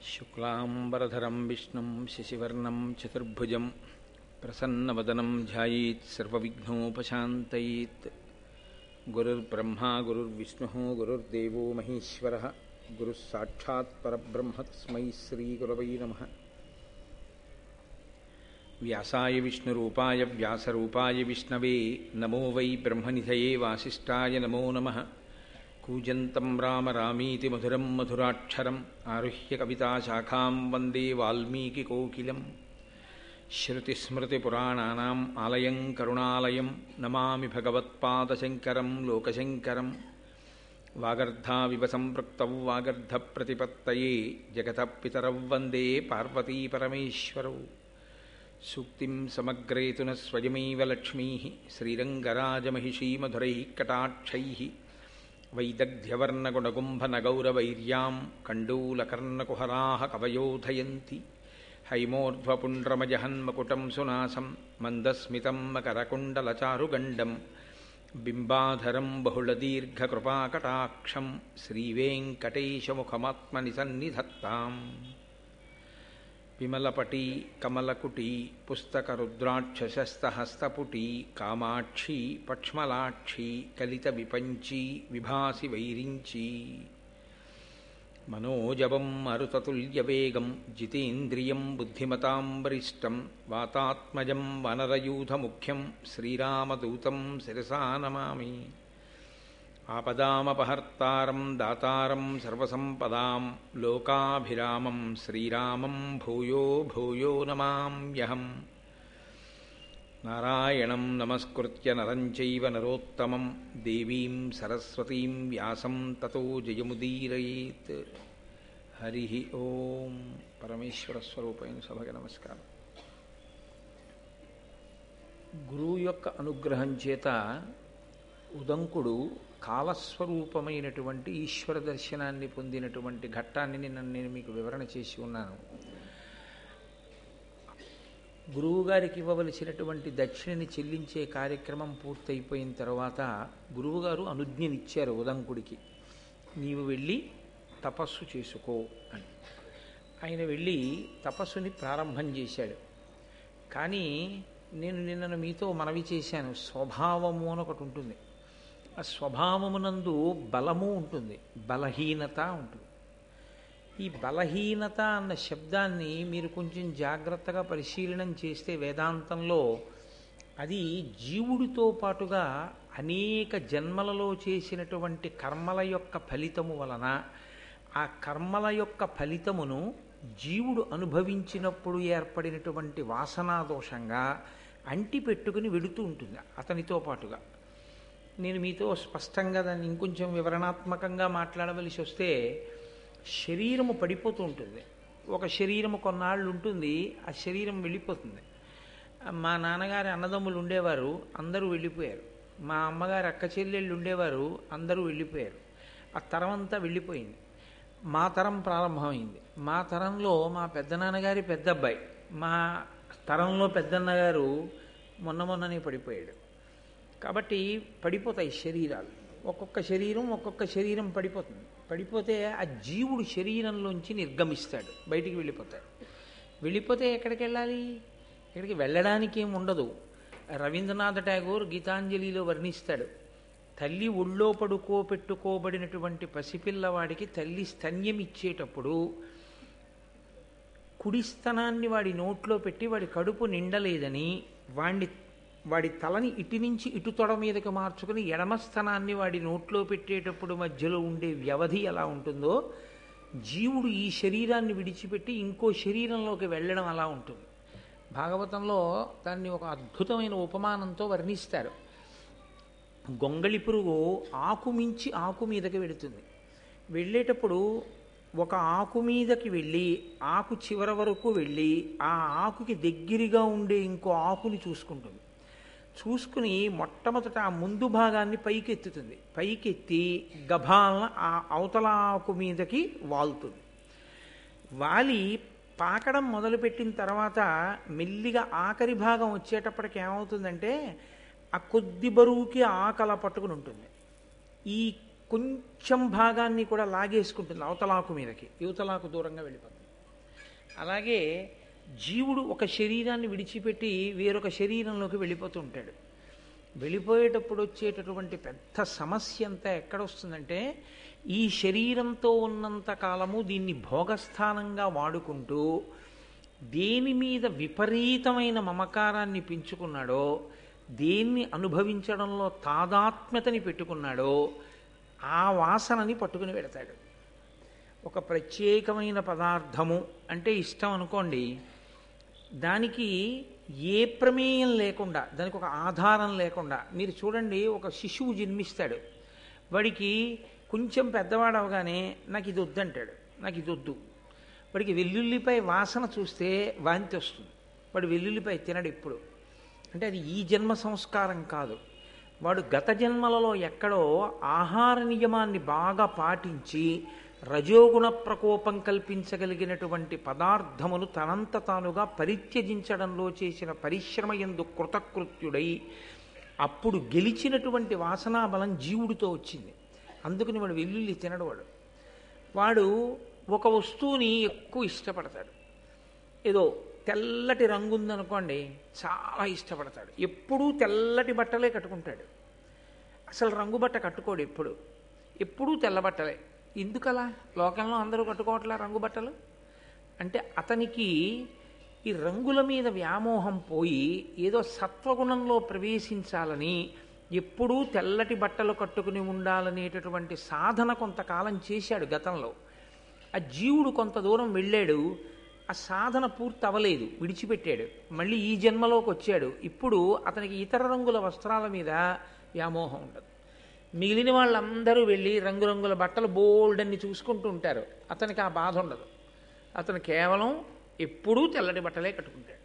శుక్లాంబరధరం విష్ణుం శశివర్ణం చతుర్భుజం ప్రసన్నవదనం ధ్యాయేత్ సర్వవిఘ్నోపశాంతయేత్. గురుర్బ్రహ్మా గురుర్విష్ణుః గురుర్దేవో మహేశ్వరః గురుః సాక్షాత్ పరబ్రహ్మ తస్మై శ్రీగురవై నమః. వ్యాసాయ విష్ణురూపాయ వ్యాసరూపాయ విష్ణవే నమో వై బ్రహ్మనిధయే వాసిష్ఠాయ నమో నమః. కూజంతం రామ రామీతి మధురం మధురాక్షరం ఆరుహ్య కవితాశాఖాం వందే వాల్మీకికోకిలం. శ్రుతిస్మృతిపురాణానాం ఆలయం కరుణాలయం నమామి భగవత్పాదశంకరం లోకశంకరం. వాగర్ధావివ సంపృక్తౌ వాగర్ధప్రతిపత్తయే జగతః పితరౌ వందే పార్వతీపరమేశ్వరౌ. సూక్తిం సమగ్రేతు న స్వయమేవ లక్ష్మీః శ్రీరంగరాజమహిషీమధురైః కటాక్షైః. వైదగ్ధ్యవర్ణగుణగుంభనగౌరవైర్యాం కండూలకర్ణకుహరాः కవయోధయంతి. హైమోర్ధ్వపుండ్రమజహన్మకుటం సునాసం మందస్మితం మకరకుండలచారుగండం. బింబాధరం బహుళదీర్ఘకృపాకటాక్షం శ్రీవేంకటేశముఖమాత్మనిసన్నిధత్తాం. విమలపటీ కమలకుటీ పుస్తకరుద్రాక్షశస్తహస్తపుటీ కామాక్షీ పక్ష్మలాక్షీ కలితవిపంచీ విభాసి వైరించీ. మనోజవం మరుతతుల్యవేగం జితేంద్రియం బుద్ధిమతాం వరిష్టం. వాతాత్మజం వనరయూథముఖ్యం శ్రీరామదూతం శిరసా నమామి. ఆపదామపహర్తారం దాతారం సర్వసంపదాం లోకాభిరామం శ్రీరామం భూయో భూయో నమామ్యహం. నారాయణం నమస్కృత్య నరం చైవ నరోత్తమం దేవీం సరస్వతీం వ్యాసం తతో జయముదీరయేత్. హరి ఓం. పరమేశ్వర స్వరూపైన సభకి నమస్కారం. గురువు యొక్క అనుగ్రహం చేత ఉదంకుడు కాలస్వరూపమైనటువంటి ఈశ్వర దర్శనాన్ని పొందినటువంటి ఘట్టాన్ని నేను మీకు వివరణ చేసి ఉన్నాను. గురువుగారికి ఇవ్వవలసినటువంటి దక్షిణని చెల్లించే కార్యక్రమం పూర్తయిపోయిన తర్వాత గురువుగారు అనుజ్ఞనిచ్చారు ఉదంకుడికి, నీవు వెళ్ళి తపస్సు చేసుకో అని. ఆయన వెళ్ళి తపస్సుని ప్రారంభం చేశాడు. కానీ నేను నిన్న మీతో మనవి చేశాను, స్వభావము అని ఒకటి ఉంటుంది. ఆ స్వభావమునందు బలము ఉంటుంది, బలహీనత ఉంటుంది. ఈ బలహీనత అన్న శబ్దాన్ని మీరు కొంచెం జాగ్రత్తగా పరిశీలనం చేస్తే వేదాంతంలో అది జీవుడితో పాటుగా అనేక జన్మలలో చేసినటువంటి కర్మల యొక్క ఫలితము వలన ఆ కర్మల యొక్క ఫలితమును జీవుడు అనుభవించినప్పుడు ఏర్పడినటువంటి వాసనాదోషంగా అంటిపెట్టుకుని వెడుతూ ఉంటుంది అతనితో పాటుగా. నేను మీతో స్పష్టంగా దాన్ని ఇంకొంచెం వివరణాత్మకంగా మాట్లాడవలసి వస్తే, శరీరము పడిపోతూ ఉంటుంది. ఒక శరీరము కొన్నాళ్ళు ఉంటుంది, ఆ శరీరం వెళ్ళిపోతుంది. మా నాన్నగారి అన్నదమ్ములు ఉండేవారు, అందరూ వెళ్ళిపోయారు. మా అమ్మగారి అక్క చెల్లెళ్ళు ఉండేవారు, అందరూ వెళ్ళిపోయారు. ఆ తరం అంతా వెళ్ళిపోయింది. మా తరం ప్రారంభమైంది. మా తరంలో మా పెద్దనాన్నగారి పెద్ద అబ్బాయి, మా తరంలో పెద్దన్నగారు మొన్ననే పడిపోయాడు. కాబట్టి పడిపోతాయి శరీరాలు. ఒక్కొక్క శరీరం పడిపోతుంది. పడిపోతే ఆ జీవుడు శరీరంలోంచి నిర్గమిస్తాడు, బయటికి వెళ్ళిపోతాడు. వెళ్ళిపోతే ఎక్కడికి వెళ్ళాలి? ఎక్కడికి వెళ్ళడానికి ఏమి ఉండదు. రవీంద్రనాథ్ ఠాగూర్ గీతాంజలిలో వర్ణిస్తాడు, తల్లి ఒళ్ళో పడుకోబెట్టుకోబడినటువంటి పసిపిల్లవాడికి తల్లి స్తన్యం ఇచ్చేటప్పుడు కుడి స్తనాన్ని వాడి నోట్లో పెట్టి వాడి కడుపు నిండలేదని వాడి తలని ఇటు నుంచి ఇటు తొడ మీదకి మార్చుకుని ఎడమ స్థనాన్ని వాడి నోట్లో పెట్టేటప్పుడు మధ్యలో ఉండే వ్యవధి ఎలా ఉంటుందో, జీవుడు ఈ శరీరాన్ని విడిచిపెట్టి ఇంకో శరీరంలోకి వెళ్ళడం అలా ఉంటుంది. భాగవతంలో దాన్ని ఒక అద్భుతమైన ఉపమానంతో వర్ణిస్తారు. గొంగళి పురుగు ఆకు మించి ఆకు మీదకి వెళుతుంది. వెళ్ళేటప్పుడు ఒక ఆకు మీదకి వెళ్ళి ఆకు చివర వరకు వెళ్ళి ఆ ఆకుకి దగ్గరగా ఉండే ఇంకో ఆకుని చూసుకుంటుంది. చూసుకుని మొట్టమొదట ఆ ముందు భాగాన్ని పైకెత్తుతుంది. పైకెత్తి గభాలన ఆ అవతల ఆకు మీదకి వాలుతుంది. వాలి పాకడం మొదలుపెట్టిన తర్వాత మెల్లిగా ఆఖరి భాగం వచ్చేటప్పటికి ఏమవుతుందంటే ఆ కొద్ది బరువుకి ఆకల పట్టుకుని ఉంటుంది. ఈ కొంచెం భాగాన్ని కూడా లాగేసుకుంటుంది అవతలాకు మీదకి, యువతలాకు దూరంగా వెళ్ళిపోతుంది. అలాగే జీవుడు ఒక శరీరాన్ని విడిచిపెట్టి వేరొక శరీరంలోకి వెళ్ళిపోతూ ఉంటాడు. వెళ్ళిపోయేటప్పుడు వచ్చేటటువంటి పెద్ద సమస్య అంతా ఎక్కడొస్తుందంటే, ఈ శరీరంతో ఉన్నంత కాలము దీన్ని భోగస్థానంగా వాడుకుంటూ దేని మీద విపరీతమైన మమకారాన్ని పెంచుకున్నాడో, దేన్ని అనుభవించడంలో తాదాత్మ్యతని పెట్టుకున్నాడో ఆ వాసనని పట్టుకుని పెడతాడు. ఒక ప్రత్యేకమైన పదార్థము అంటే ఇష్టం అనుకోండి, దానికి ఏ ప్రమేయం లేకుండా, దానికి ఒక ఆధారం లేకుండా, మీరు చూడండి, ఒక శిశువు జన్మిస్తాడు, వాడికి కొంచెం పెద్దవాడు అవగానే నాకు ఇది వద్దంటాడు, నాకు ఇది వద్దు. వాడికి వెల్లుల్లిపై వాసన చూస్తే వాంతి వస్తుంది, వాడు వెల్లుల్లిపై తినడు ఎప్పుడు. అంటే అది ఈ జన్మ సంస్కారం కాదు, వాడు గత జన్మలలో ఎక్కడో ఆహార నియమాన్ని బాగా పాటించి రజోగుణ ప్రకోపం కల్పించగలిగినటువంటి పదార్థమును తనంత తానుగా పరిత్యజించడంలో చేసిన పరిశ్రమ యందు కృతకృత్యుడై అప్పుడు గెలిచినటువంటి వాసనాబలం జీవుడితో వచ్చింది. అందుకని వాడు వెల్లుల్లి తినడు. వాడు ఒక వస్తువుని ఎక్కువ ఇష్టపడతాడు. ఏదో తెల్లటి రంగు ఉందనుకోండి, చాలా ఇష్టపడతాడు, ఎప్పుడూ తెల్లటి బట్టలే కట్టుకుంటాడు, అసలు రంగు బట్ట కట్టుకోడు, ఎప్పుడూ తెల్ల బట్టలే. ఎందుకలా? లోకంలో అందరూ కట్టుకోవట్లే రంగు బట్టలు. అంటే అతనికి ఈ రంగుల మీద వ్యామోహం పోయి ఏదో సత్వగుణంలో ప్రవేశించాలని, ఎప్పుడూ తెల్లటి బట్టలు కట్టుకుని ఉండాలనేటటువంటి సాధన కొంతకాలం చేశాడు గతంలో. ఆ జీవుడు కొంత దూరం వెళ్ళాడు, ఆ సాధన పూర్తి అవ్వలేదు, విడిచిపెట్టాడు, మళ్ళీ ఈ జన్మలోకి వచ్చాడు. ఇప్పుడు అతనికి ఇతర రంగుల వస్త్రాల మీద వ్యామోహం ఉండదు. మిగిలిన వాళ్ళందరూ వెళ్ళి రంగురంగుల బట్టలు బోల్డన్ని చూసుకుంటూ ఉంటారు, అతనికి ఆ బాధ ఉండదు. అతను కేవలం ఎప్పుడూ తెల్లటి బట్టలే కట్టుకుంటాడు.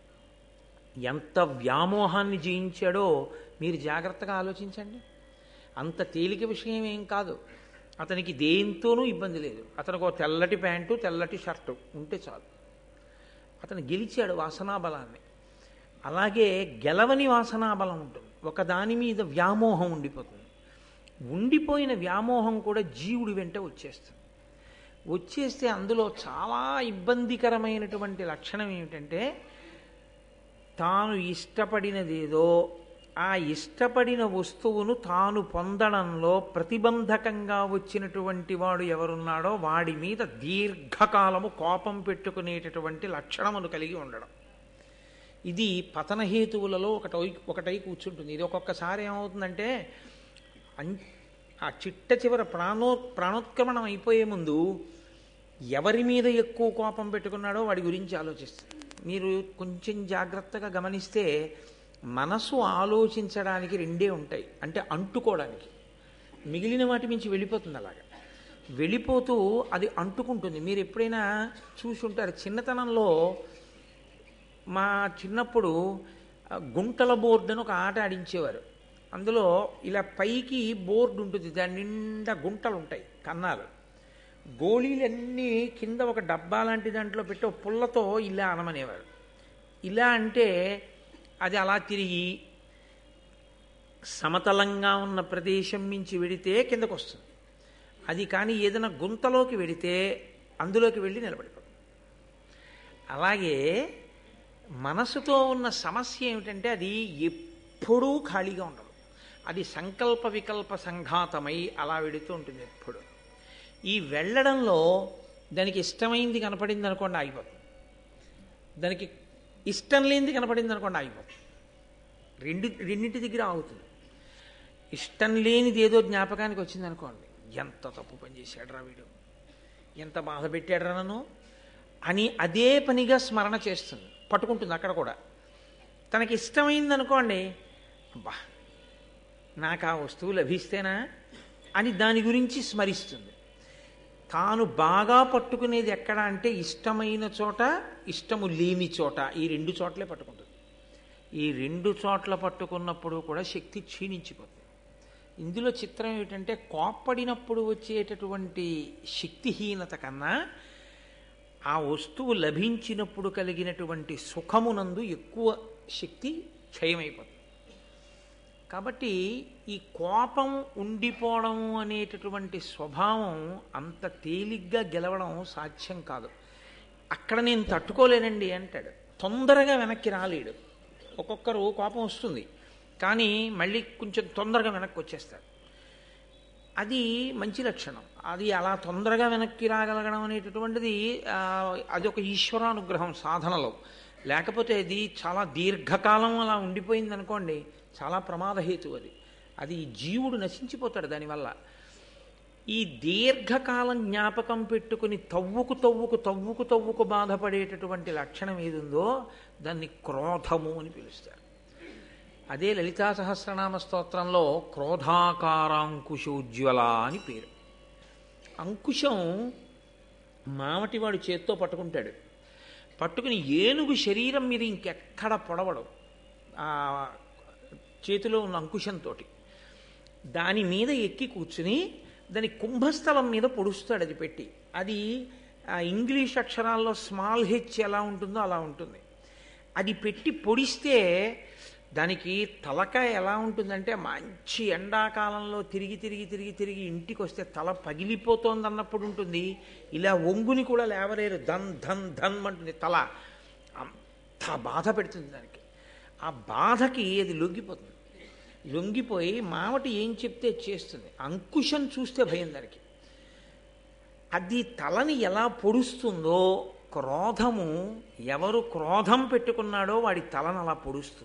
ఎంత వ్యామోహాన్ని జయించాడో మీరు జాగ్రత్తగా ఆలోచించండి. అంత తేలిక విషయం ఏం కాదు. అతనికి దేంతోనూ ఇబ్బంది లేదు. అతనికి ఒక తెల్లటి ప్యాంటు, తెల్లటి షర్టు ఉంటే చాలు. అతను గెలిచాడు వాసనాబలాన్ని. అలాగే గెలవని వాసనాబలం ఉంటుంది, ఒకదాని మీద వ్యామోహం ఉండిపోతుంది. ఉండిపోయిన వ్యామోహం కూడా జీవుడి వెంట వచ్చేస్తే అందులో చాలా ఇబ్బందికరమైనటువంటి లక్షణం ఏమిటంటే, తాను ఇష్టపడినదేదో ఆ ఇష్టపడిన వస్తువును తాను పొందడంలో ప్రతిబంధకంగా వచ్చినటువంటి వాడు ఎవరున్నాడో వాడి మీద దీర్ఘకాలము కోపం పెట్టుకునేటటువంటి లక్షణమును కలిగి ఉండడం. ఇది పతనహేతువులలో ఒకటై కూర్చుంటుంది. ఇది ఒక్కొక్కసారి ఏమవుతుందంటే, ఆ చిట్ట చివర ప్రాణోత్క్రమణం అయిపోయే ముందు ఎవరి మీద ఎక్కువ కోపం పెట్టుకున్నాడో వాడి గురించి ఆలోచిస్తుంది. మీరు కొంచెం జాగ్రత్తగా గమనిస్తే మనసు ఆలోచించడానికి రెండే ఉంటాయి, అంటే అంటుకోవడానికి. మిగిలిన వాటి మించి వెళ్ళిపోతుంది. అలాగా వెళ్ళిపోతూ అది అంటుకుంటుంది. మీరు ఎప్పుడైనా చూసి ఉంటారు, చిన్నతనంలో మా చిన్నప్పుడు గుంటల బోర్డు అని ఒక ఆట ఆడించేవారు. అందులో ఇలా పైకి బోర్డు ఉంటుంది, దాని నిండా గుంటలు ఉంటాయి, కన్నాలు. గోళీలన్నీ కింద ఒక డబ్బా లాంటి దాంట్లో పెట్టి ఒక పుల్లతో ఇలా అనమనేవారు. ఇలా అంటే అది అలా తిరిగి సమతలంగా ఉన్న ప్రదేశం నుంచి వెడితే కిందకు వస్తుంది. అది కానీ ఏదైనా గుంతలోకి వెడితే అందులోకి వెళ్ళి నిలబడిపోతుంది. అలాగే మనసుతో ఉన్న సమస్య ఏమిటంటే, అది ఎప్పుడూ ఖాళీగా ఉండదు. అది సంకల్ప వికల్ప సంఘాతమై అలా వెడుతూ ఉంటుంది ఎప్పుడు. ఈ వెళ్ళడంలో దానికి ఇష్టమైంది కనపడింది అనుకోండి ఆగిపోతుంది, దానికి ఇష్టం లేనిది కనపడింది అనుకోండి ఆగిపోతుంది. రెండింటి దగ్గర ఆగుతుంది. ఇష్టం లేనిది ఏదో జ్ఞాపకానికి వచ్చింది అనుకోండి, ఎంత తప్పు పని చేశాడు రా వీడు, ఎంత బాధ పెట్టాడు రా నన్ను అని అదే పనిగా స్మరణ చేస్తుంది, పట్టుకుంటుంది అక్కడ కూడా. తనకి ఇష్టమైంది అనుకోండి, అబ్బా నాకు ఆ వస్తువు లభిస్తేనా అని దాని గురించి స్మరిస్తుంది. తాను బాగా పట్టుకునేది ఎక్కడ అంటే, ఇష్టమైన చోట, ఇష్టము లేని చోట, ఈ రెండు చోట్లే పట్టుకుంటుంది. ఈ రెండు చోట్ల పట్టుకున్నప్పుడు కూడా శక్తి క్షీణించిపోతుంది. ఇందులో చిత్రం ఏమిటంటే, కోప్పడినప్పుడు వచ్చేటటువంటి శక్తిహీనత కన్నా ఆ వస్తువు లభించినప్పుడు కలిగినటువంటి సుఖమునందు ఎక్కువ శక్తి క్షయమైపోతుంది. కాబట్టి ఈ కోపం ఉండిపోవడం అనేటటువంటి స్వభావం అంత తేలిగ్గా గెలవడం సాధ్యం కాదు. అక్కడ నేను తట్టుకోలేనండి అంటాడు. తొందరగా వెనక్కి రాలేడు. ఒక్కొక్కరు కోపం వస్తుంది, కానీ మళ్ళీ కొంచెం తొందరగా వెనక్కి వచ్చేస్తారు. అది మంచి లక్షణం. అది అలా తొందరగా వెనక్కి రాగలగడం అనేటటువంటిది అది ఒక ఈశ్వరానుగ్రహం సాధనలో. లేకపోతే అది చాలా దీర్ఘకాలం అలా ఉండిపోయింది అనుకోండి, చాలా ప్రమాదహేతు. అది జీవుడు నశించిపోతాడు దానివల్ల. ఈ దీర్ఘకాలం జ్ఞాపకం పెట్టుకుని తవ్వుకు బాధపడేటటువంటి లక్షణం ఏదుందో దాన్ని క్రోధము అని పిలుస్తారు. అదే లలితా సహస్రనామ స్తోత్రంలో క్రోధాకారాంకుశోజ్వల అని పేరు. అంకుశం మావటివాడు చేత్తో పట్టుకుంటాడు. పట్టుకుని ఏనుగు శరీరం మీద ఇంకెక్కడ పొడవడు ఆ చేతిలో ఉన్న అంకుశంతో. దాని మీద ఎక్కి కూర్చుని దాని కుంభస్థలం మీద పొడుస్తాడు అది పెట్టి. అది ఇంగ్లీష్ అక్షరాల్లో స్మాల్ హెచ్ ఎలా ఉంటుందో అలా ఉంటుంది. అది పెట్టి పొడిస్తే దానికి తలకాయ ఎలా ఉంటుందంటే, మంచి ఎండాకాలంలో తిరిగి ఇంటికి వస్తే తల పగిలిపోతోంది అన్నప్పుడు ఉంటుంది. ఇలా ఒంగుని కూడా లేవలేరు, ధన్ ధన్ ధన్ అంటుంది తల. అంత బాధ పెడుతుంది దానికి. ఆ బాధకి అది లొంగిపోతుంది. లొంగిపోయి మావటి ఏం చెప్తే చేస్తుంది. అంకుశం చూస్తే భయం దానికి. అది తలని ఎలా పొడుస్తుందో, క్రోధము ఎవరు క్రోధం పెట్టుకున్నాడో వాడి తలను అలా పొడుస్తుంది.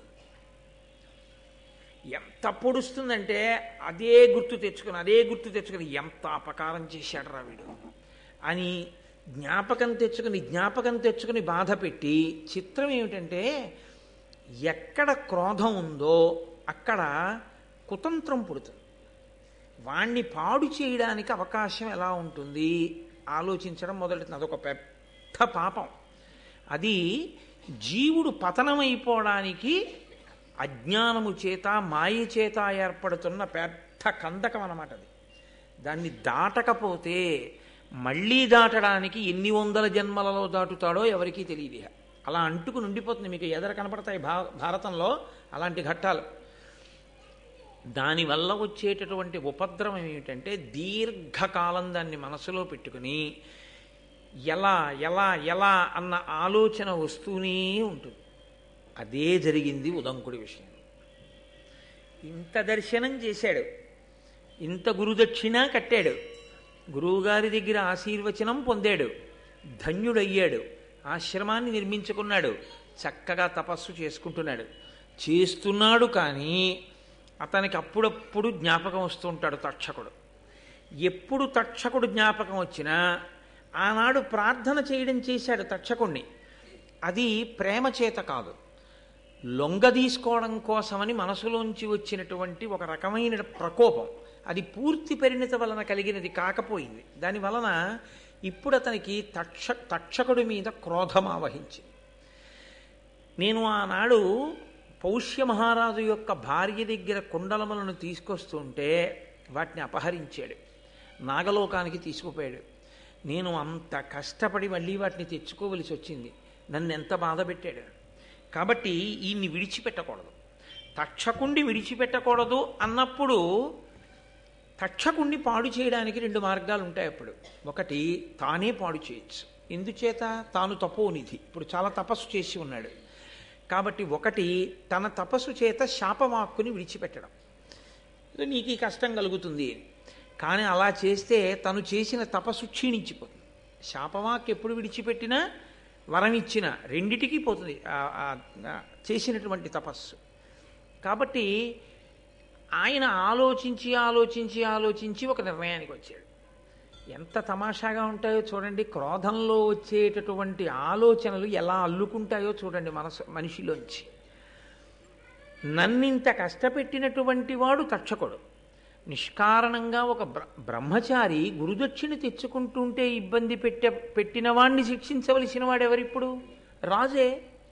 ఎంత పొడుస్తుందంటే అదే గుర్తు తెచ్చుకుని ఎంత అపకారం చేశాడు రా వీడు అని జ్ఞాపకం తెచ్చుకుని బాధ పెట్టి. చిత్రం ఏమిటంటే, ఎక్కడ క్రోధం ఉందో అక్కడ కుతంత్రం పుడుతుంది. వాణ్ణి పాడు చేయడానికి అవకాశం ఎలా ఉంటుంది ఆలోచించడం మొదలెడుతుంది. అదొక పెద్ద పాపం. అది జీవుడు పతనమైపోవడానికి అజ్ఞానము చేత మాయ చేత ఏర్పడుతున్న పెద్ద కందకం అన్నమాట అది. దాన్ని దాటకపోతే మళ్ళీ దాటడానికి ఎన్ని వందల జన్మలలో దాటుతాడో ఎవరికీ తెలియదు. అలా అంటుకుని ఉండిపోతుంది. మీకు ఎదర కనపడతాయి భారతంలో అలాంటి ఘట్టాలు. దానివల్ల వచ్చేటటువంటి ఉపద్రవం ఏమిటంటే, దీర్ఘకాలం దాన్ని మనసులో పెట్టుకుని ఎలా ఎలా ఎలా అన్న ఆలోచన వస్తూనే ఉంటుంది. అదే జరిగింది ఉదంకుడి విషయం. ఇంత దర్శనం చేశాడు, ఇంత గురుదక్షిణ కట్టాడు, గురువుగారి దగ్గర ఆశీర్వచనం పొందాడు, ధన్యుడయ్యాడు, ఆశ్రమాన్ని నిర్మించుకున్నాడు, చక్కగా తపస్సు చేస్తున్నాడు. కానీ అతనికి అప్పుడప్పుడు జ్ఞాపకం వస్తూ ఉంటాడు తక్షకుడు. ఎప్పుడు తక్షకుడు జ్ఞాపకం వచ్చినా ఆనాడు ప్రార్థన చేయడం చేశాడు తక్షకుణ్ణి. అది ప్రేమ చేత కాదు, లొంగదీసుకోవడం కోసమని మనసులోంచి వచ్చినటువంటి ఒక రకమైన ప్రకోపం. అది పూర్తి పరిణిత వలన కలిగినది కాకపోయింది. దానివలన ఇప్పుడు అతనికి తక్షకుడి మీద క్రోధం ఆవహించింది. నేను ఆనాడు పౌష్య మహారాజు యొక్క భార్య దగ్గర కుండలములను తీసుకొస్తుంటే వాటిని అపహరించాడు, నాగలోకానికి తీసుకుపోయాడు. నేను అంత కష్టపడి మళ్ళీ వాటిని తెచ్చుకోవలసి వచ్చింది. నన్ను ఎంత బాధ పెట్టాడు. కాబట్టి ఈయన్ని విడిచిపెట్టకూడదు, తక్షకుణ్ణి విడిచిపెట్టకూడదు అన్నప్పుడు తక్షకుణ్ణి పాడు చేయడానికి రెండు మార్గాలు ఉంటాయి. అప్పుడు ఒకటి, తానే పాడు చేయొచ్చు. ఎందుచేత? తాను తపోనిధి, ఇప్పుడు చాలా తపస్సు చేసి ఉన్నాడు కాబట్టి. ఒకటి, తన తపస్సు చేత శాపవాక్కుని విడిచిపెట్టడం. నీకు ఈ కష్టం కలుగుతుంది అని. కానీ అలా చేస్తే తను చేసిన తపస్సు క్షీణించిపోతుంది. శాపవాక్ ఎప్పుడు విడిచిపెట్టినా వరం ఇచ్చిన రెండిటికీ పోతుంది చేసినటువంటి తపస్సు. కాబట్టి ఆయన ఆలోచించి ఒక నిర్ణయానికి వచ్చాడు. ఎంత తమాషాగా ఉంటాయో చూడండి. క్రోధంలో వచ్చేటటువంటి ఆలోచనలు ఎలా అల్లుకుంటాయో చూడండి మనిషిలోంచి. నన్నింత కష్టపెట్టినటువంటి వాడు తక్షకుడు. నిష్కారణంగా ఒక బ్రహ్మచారి గురుదక్షిణ తెచ్చుకుంటుంటే ఇబ్బంది పెట్టిన వాణ్ణి శిక్షించవలసిన వాడెవరిప్పుడు? రాజే.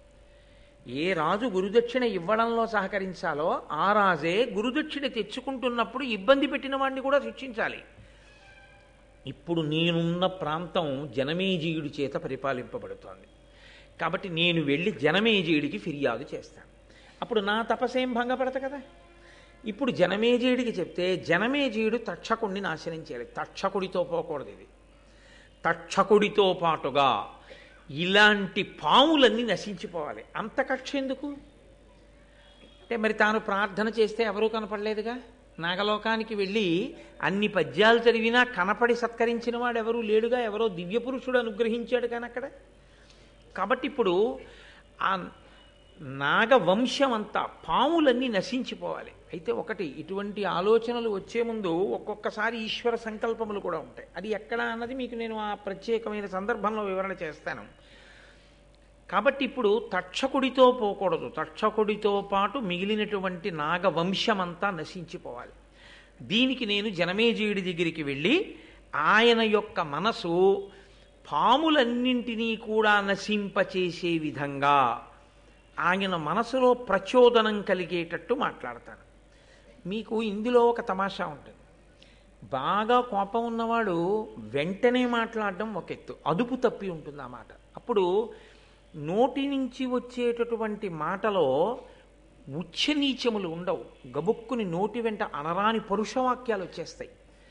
ఏ రాజు గురుదక్షిణ ఇవ్వడంలో సహకరించాలో ఆ రాజే గురుదక్షిణ తెచ్చుకుంటున్నప్పుడు ఇబ్బంది పెట్టిన వాణ్ణి కూడా శిక్షించాలి. ఇప్పుడు నేనున్న ప్రాంతం జనమేజయుడి చేత పరిపాలింపబడుతోంది కాబట్టి నేను వెళ్ళి జనమేజయుడికి ఫిర్యాదు చేస్తాను. అప్పుడు నా తపస్సేం భంగపడత కదా. ఇప్పుడు జనమేజయుడికి చెప్తే జనమేజయుడు తక్షకుడిని నాశనం చేయాలి. తక్షకుడితో పోకూడదు ఇది. తక్షకుడితో పాటుగా ఇలాంటి పాములన్నీ నశించిపోవాలి. అంత కక్ష ఎందుకు అంటే మరి తాను ప్రార్థన చేస్తే ఎవరూ కనపడలేదుగా. నాగలోకానికి వెళ్ళి అన్ని పద్యాలు చదివినా కనపడి సత్కరించిన వాడు ఎవరూ లేడుగా. ఎవరో దివ్య పురుషుడు అనుగ్రహించాడు కానీ అక్కడ. కాబట్టి ఇప్పుడు ఆ నాగవంశం అంతా పాములన్నీ నశించిపోవాలి. అయితే ఒకటి, ఇటువంటి ఆలోచనలు వచ్చే ముందు ఒక్కొక్కసారి ఈశ్వర సంకల్పములు కూడా ఉంటాయి. అది ఎక్కడ అన్నది మీకు నేను ఆ ప్రత్యేకమైన సందర్భంలో వివరణ చేస్తాను. కాబట్టి ఇప్పుడు తక్షకుడితో పోకూడదు. తక్షకుడితో పాటు మిగిలినటువంటి నాగవంశమంతా నశించిపోవాలి. దీనికి నేను జనమేజయుడి దగ్గరికి వెళ్ళి ఆయన యొక్క మనసు పాములన్నింటినీ కూడా నశింపచేసే విధంగా ఆయన మనసులో ప్రచోదనం కలిగేటట్టు మాట్లాడతాను. మీకు ఇందులో ఒక తమాషా ఉంటుంది. బాగా కోపం ఉన్నవాడు వెంటనే మాట్లాడడం ఒక ఎత్తు, అదుపు తప్పి ఉంటుంది ఆ మాట. అప్పుడు నోటి నుంచి వచ్చేటటువంటి మాటలో ఉచ్చనీచములు ఉండవు. గబుక్కుని నోటి వెంట అనరాని పరుషవాక్యాలు వచ్చేస్తాయి.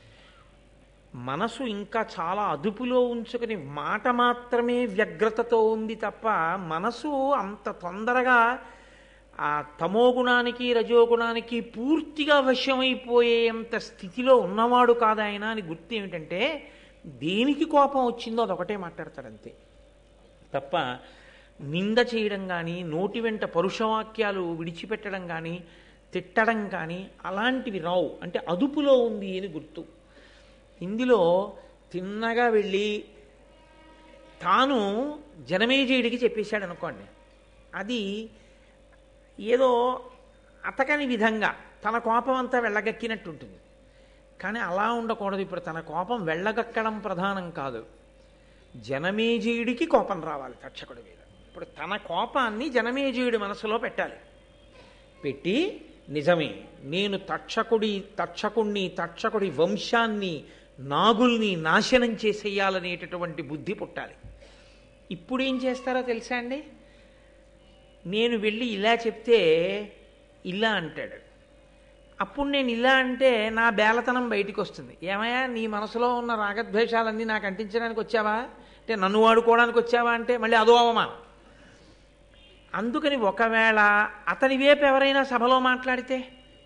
మనసు ఇంకా చాలా అదుపులో ఉంచుకుని మాట మాత్రమే వ్యగ్రతతో ఉంది తప్ప మనసు అంత తొందరగా ఆ తమోగుణానికి రజోగుణానికి పూర్తిగా వశమైపోయేంత స్థితిలో ఉన్నవాడు కాదాయన అని గుర్తు ఏమిటంటే దేనికి కోపం వచ్చిందో అదొకటే మాట్లాడతాడంతే తప్ప నింద చేయడం కానీ నోటి వెంట పరుషవాక్యాలు విడిచిపెట్టడం కానీ తిట్టడం కానీ అలాంటివి రావు. అంటే అదుపులో ఉంది అని గుర్తు. ఇందులో తిన్నగా వెళ్ళి తాను జనమేజయుడికి చెప్పేశాడు అనుకోండి, అది ఏదో అతకని విధంగా తన కోపం అంతా వెళ్ళగక్కినట్టు ఉంటుంది. కానీ అలా ఉండకూడదు. ఇప్పుడు తన కోపం వెళ్ళగక్కడం ప్రధానం కాదు, జనమేజయుడికి కోపం రావాలి తక్షకుడి మీద. ఇప్పుడు తన కోపాన్ని జనమేజయుడి మనసులో పెట్టాలి. పెట్టి నిజమే నేను తక్షకుడి వంశాన్ని నాగుల్ని నాశనం చేసేయాలనేటటువంటి బుద్ధి పుట్టాలి. ఇప్పుడు ఏం చేస్తారో తెలుసా అండి? నేను వెళ్ళి ఇలా చెప్తే ఇలా అంటాడు. అప్పుడు నేను ఇలా అంటే నా బేలతనం బయటికి వస్తుంది. ఏమయ్యా నీ మనసులో ఉన్న రాగద్వేషాలన్నీ నాకు అంటించడానికి వచ్చావా అంటే, నన్ను వాడుకోవడానికి వచ్చావా అంటే మళ్ళీ అదో అవమానం. అందుకని ఒకవేళ అతని వైపు ఎవరైనా సభలో మాట్లాడితే,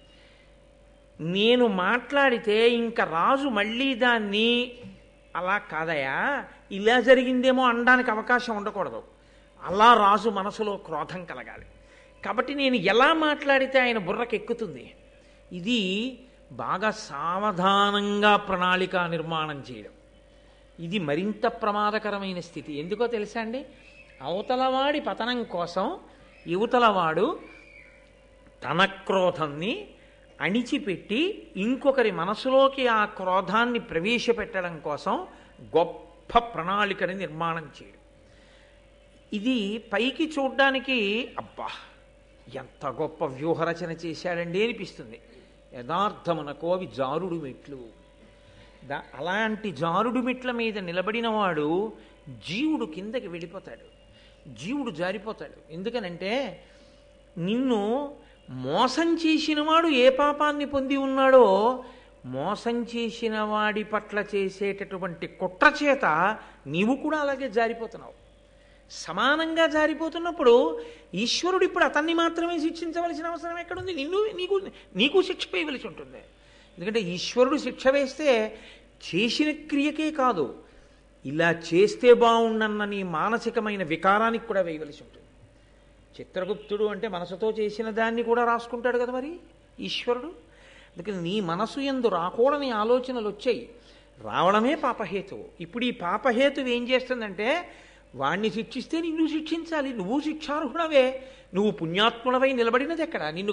నేను మాట్లాడితే ఇంకా రాజు మళ్ళీ దాన్ని అలా కాదయా ఇలా జరిగిందేమో అనడానికి అవకాశం ఉండకూడదు. అలా రాజు మనసులో క్రోధం కలగాలి. కాబట్టి నేను ఎలా మాట్లాడితే ఆయన బుర్రకెక్కుతుంది. ఇది బాగా సావధానంగా ప్రణాళిక నిర్మాణం చేయడం. ఇది మరింత ప్రమాదకరమైన స్థితి. ఎందుకో తెలుసా అండి? అవతలవాడి పతనం కోసం యువతలవాడు తన క్రోధాన్ని అణిచిపెట్టి ఇంకొకరి మనసులోకి ఆ క్రోధాన్ని ప్రవేశపెట్టడం కోసం గొప్ప ప్రణాళికని నిర్మాణం చేయడం. ఇది పైకి చూడ్డానికి అబ్బా ఎంత గొప్ప వ్యూహరచన చేశాడండి అనిపిస్తుంది. యథార్థమునకు అవి జారుడు మెట్లు. అలాంటి జారుడు మెట్ల మీద నిలబడిన వాడు జీవుడు కిందకి వెళ్ళిపోతాడు, జీవుడు జారిపోతాడు. ఎందుకనంటే నిన్ను మోసం చేసిన వాడు ఏ పాపాన్ని పొంది ఉన్నాడో మోసం చేసిన వాడి పట్ల చేసేటటువంటి కుట్ర చేత నీవు కూడా అలాగే జారిపోతున్నావు. సమానంగా జారిపోతున్నప్పుడు ఈశ్వరుడు ఇప్పుడు అతన్ని మాత్రమే శిక్షించవలసిన అవసరం ఎక్కడుంది? నీకు శిక్ష వేయవలసి ఉంటుంది. ఎందుకంటే ఈశ్వరుడు శిక్ష వేస్తే చేసిన క్రియకే కాదు, ఇలా చేస్తే బాగుండన్న నీ మానసికమైన వికారానికి కూడా వేయవలసి ఉంటుంది. చిత్రగుప్తుడు అంటే మనసుతో చేసిన దాన్ని కూడా రాసుకుంటాడు కదా మరి ఈశ్వరుడు. అందుకని నీ మనసు యందు రాకూడని ఆలోచనలు వచ్చాయి, రావడమే పాపహేతువు. ఇప్పుడు ఈ పాపహేతువు ఏం చేస్తుందంటే వాణ్ణి శిక్షిస్తే నిన్ను శిక్షించాలి. నువ్వు శిక్షార్హుడవే, నువ్వు పుణ్యాత్ముడవై నిలబడినది ఎక్కడ? నిన్ను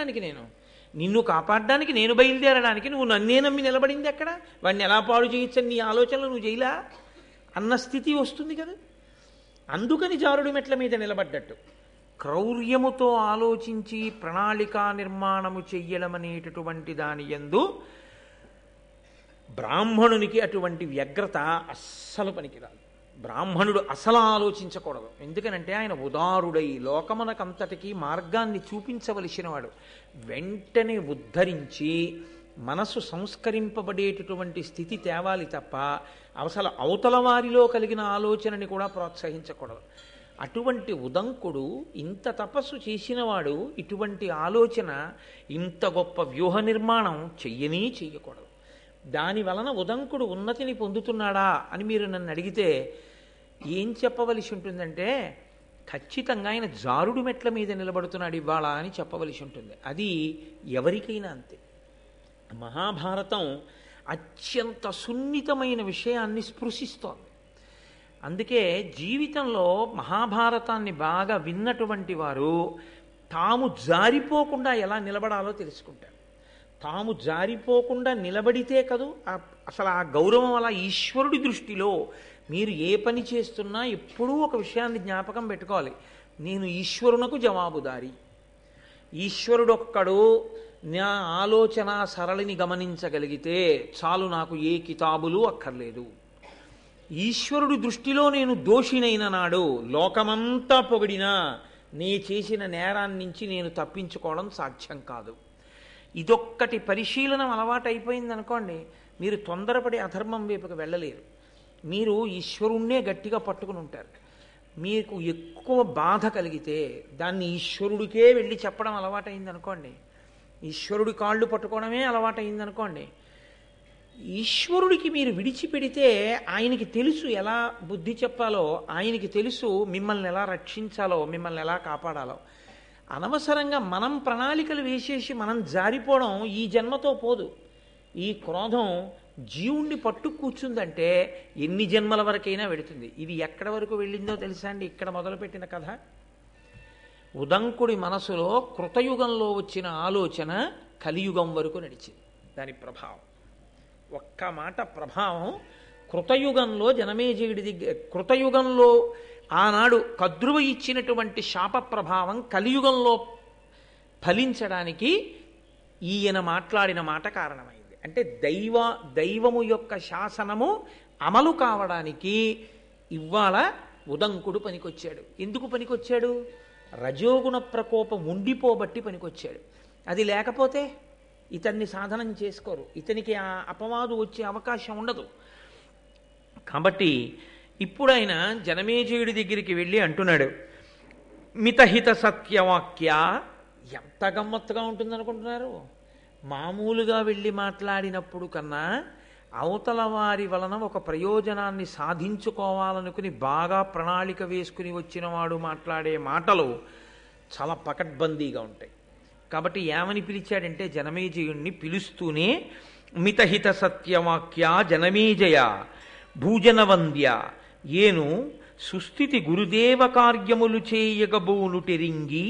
కాపాడడానికి నేను బయలుదేరడానికి నువ్వు నన్నే నమ్మి నిలబడింది ఎక్కడ? వాడిని ఎలా పాడు చేయొచ్చని నీ ఆలోచనలు నువ్వు చేయలా అన్న స్థితి వస్తుంది కదా. అందుకని జారుడు మెట్ల మీద నిలబడ్డట్టు క్రౌర్యముతో ఆలోచించి ప్రణాళికా నిర్మాణము చెయ్యడం అనేటటువంటి దాని యందు బ్రాహ్మణునికి అటువంటి వ్యగ్రత అస్సలు పనికిరాదు. బ్రాహ్మణుడు అసలు ఆలోచించకూడదు. ఎందుకనంటే ఆయన ఉదారుడై లోకమునకంతటికీ మార్గాన్ని చూపించవలసిన వాడు. వెంటనే ఉద్ధరించి మనసు సంస్కరింపబడేటటువంటి స్థితి తేవాలి తప్ప అసలు అవతల వారిలో కలిగిన ఆలోచనని కూడా ప్రోత్సహించకూడదు. అటువంటి ఉదంకుడు ఇంత తపస్సు చేసినవాడు ఇటువంటి ఆలోచన, ఇంత గొప్ప వ్యూహ నిర్మాణం చెయ్యకూడదు. దాని వలన ఉదంకుడు ఉన్నతిని పొందుతున్నాడా అని మీరు నన్ను అడిగితే ఏం చెప్పవలసి ఉంటుందంటే, ఖచ్చితంగా ఆయన జారుడు మెట్ల మీద నిలబడుతున్నాడు ఇవాళ అని చెప్పవలసి ఉంటుంది. అది ఎవరికైనా అంతే. మహాభారతం అత్యంత సున్నితమైన విషయాన్ని స్పృశిస్తోంది. అందుకే జీవితంలో మహాభారతాన్ని బాగా విన్నటువంటి వారు తాము జారిపోకుండా ఎలా నిలబడాలో తెలుసుకుంటారు. తాము జారిపోకుండా నిలబడితే కదూ అసలు ఆ గౌరవం. అలా ఈశ్వరుడి దృష్టిలో మీరు ఏ పని చేస్తున్నా ఎప్పుడూ ఒక విషయాన్ని జ్ఞాపకం పెట్టుకోవాలి, నేను ఈశ్వరునకు జవాబుదారి. ఈశ్వరుడొక్కడు నా ఆలోచన సరళిని గమనించగలిగితే చాలు, నాకు ఏ కితాబులు అక్కర్లేదు. ఈశ్వరుడి దృష్టిలో నేను దోషినైన నాడు లోకమంతా పొగిడినా నే చేసిన నేరాన్నించి నేను తప్పించుకోవడం సాధ్యం కాదు. ఇదొక్కటి పరిశీలనం అలవాటైపోయింది అనుకోండి, మీరు తొందరపడి అధర్మం వైపుకి వెళ్ళలేరు. మీరు ఈశ్వరుణ్ణే గట్టిగా పట్టుకుని ఉంటారు. మీకు ఎక్కువ బాధ కలిగితే దాన్ని ఈశ్వరుడికే వెళ్ళి చెప్పడం అలవాటైంది అనుకోండి, ఈశ్వరుడి కాళ్ళు పట్టుకోవడమే అలవాటైంది అనుకోండి, ఈశ్వరుడికి మీరు విడిచిపెడితే ఆయనకి తెలుసు ఎలా బుద్ధి చెప్పాలో, ఆయనకి తెలుసు మిమ్మల్ని ఎలా రక్షించాలో, మిమ్మల్ని ఎలా కాపాడాలో. అనవసరంగా మనం ప్రణాళికలు వేసేసి మనం జారిపోవడం ఈ జన్మతో పోదు. ఈ క్రోధం జీవుణ్ణి పట్టు కూర్చుందంటే ఎన్ని జన్మల వరకైనా వెడుతుంది. ఇది ఎక్కడి వరకు వెళ్ళిందో తెలుసా అండి? ఇక్కడ మొదలుపెట్టిన కథ. ఉదంకుడి మనసులో కృతయుగంలో వచ్చిన ఆలోచన కలియుగం వరకు నడిచింది. దాని ప్రభావం, ఒక్క మాట ప్రభావం కృతయుగంలో జనమేజయుడి దగ్గర, కృతయుగంలో ఆనాడు కద్రువ ఇచ్చినటువంటి శాప ప్రభావం కలియుగంలో ఫలించడానికి ఈయన మాట్లాడిన మాట కారణమైంది. అంటే దైవము యొక్క శాసనము అమలు కావడానికి ఇవాళ ఉదంకుడు పనికొచ్చాడు. ఎందుకు పనికొచ్చాడు? రజోగుణ ప్రకోపం ఉండిపోబట్టి పనికొచ్చాడు. అది లేకపోతే ఇతన్ని సాధనం చేసుకోరు, ఇతనికి ఆ అపవాదు వచ్చే అవకాశం ఉండదు. కాబట్టి ఇప్పుడు ఆయన జనమేజయుడి దగ్గరికి వెళ్ళి అంటున్నాడు, మితహిత సత్యవాక్య. ఎంత గమ్మత్తుగా ఉంటుందనుకుంటున్నారు? మామూలుగా వెళ్ళి మాట్లాడినప్పుడు కన్నా అవతల వారి వలన ఒక ప్రయోజనాన్ని సాధించుకోవాలనుకుని బాగా ప్రణాళిక వేసుకుని వచ్చిన వాడు మాట్లాడే మాటలు చాలా పకడ్బందీగా ఉంటాయి. కాబట్టి ఏమని పిలిచాడంటే, జనమేజయుణ్ణి పిలుస్తూనే మితహిత సత్యవాక్య జనమేజయ భూజనవంద్య ఏను సుస్థితి గురుదేవ కార్యములు చేయగబోనుటెరింగి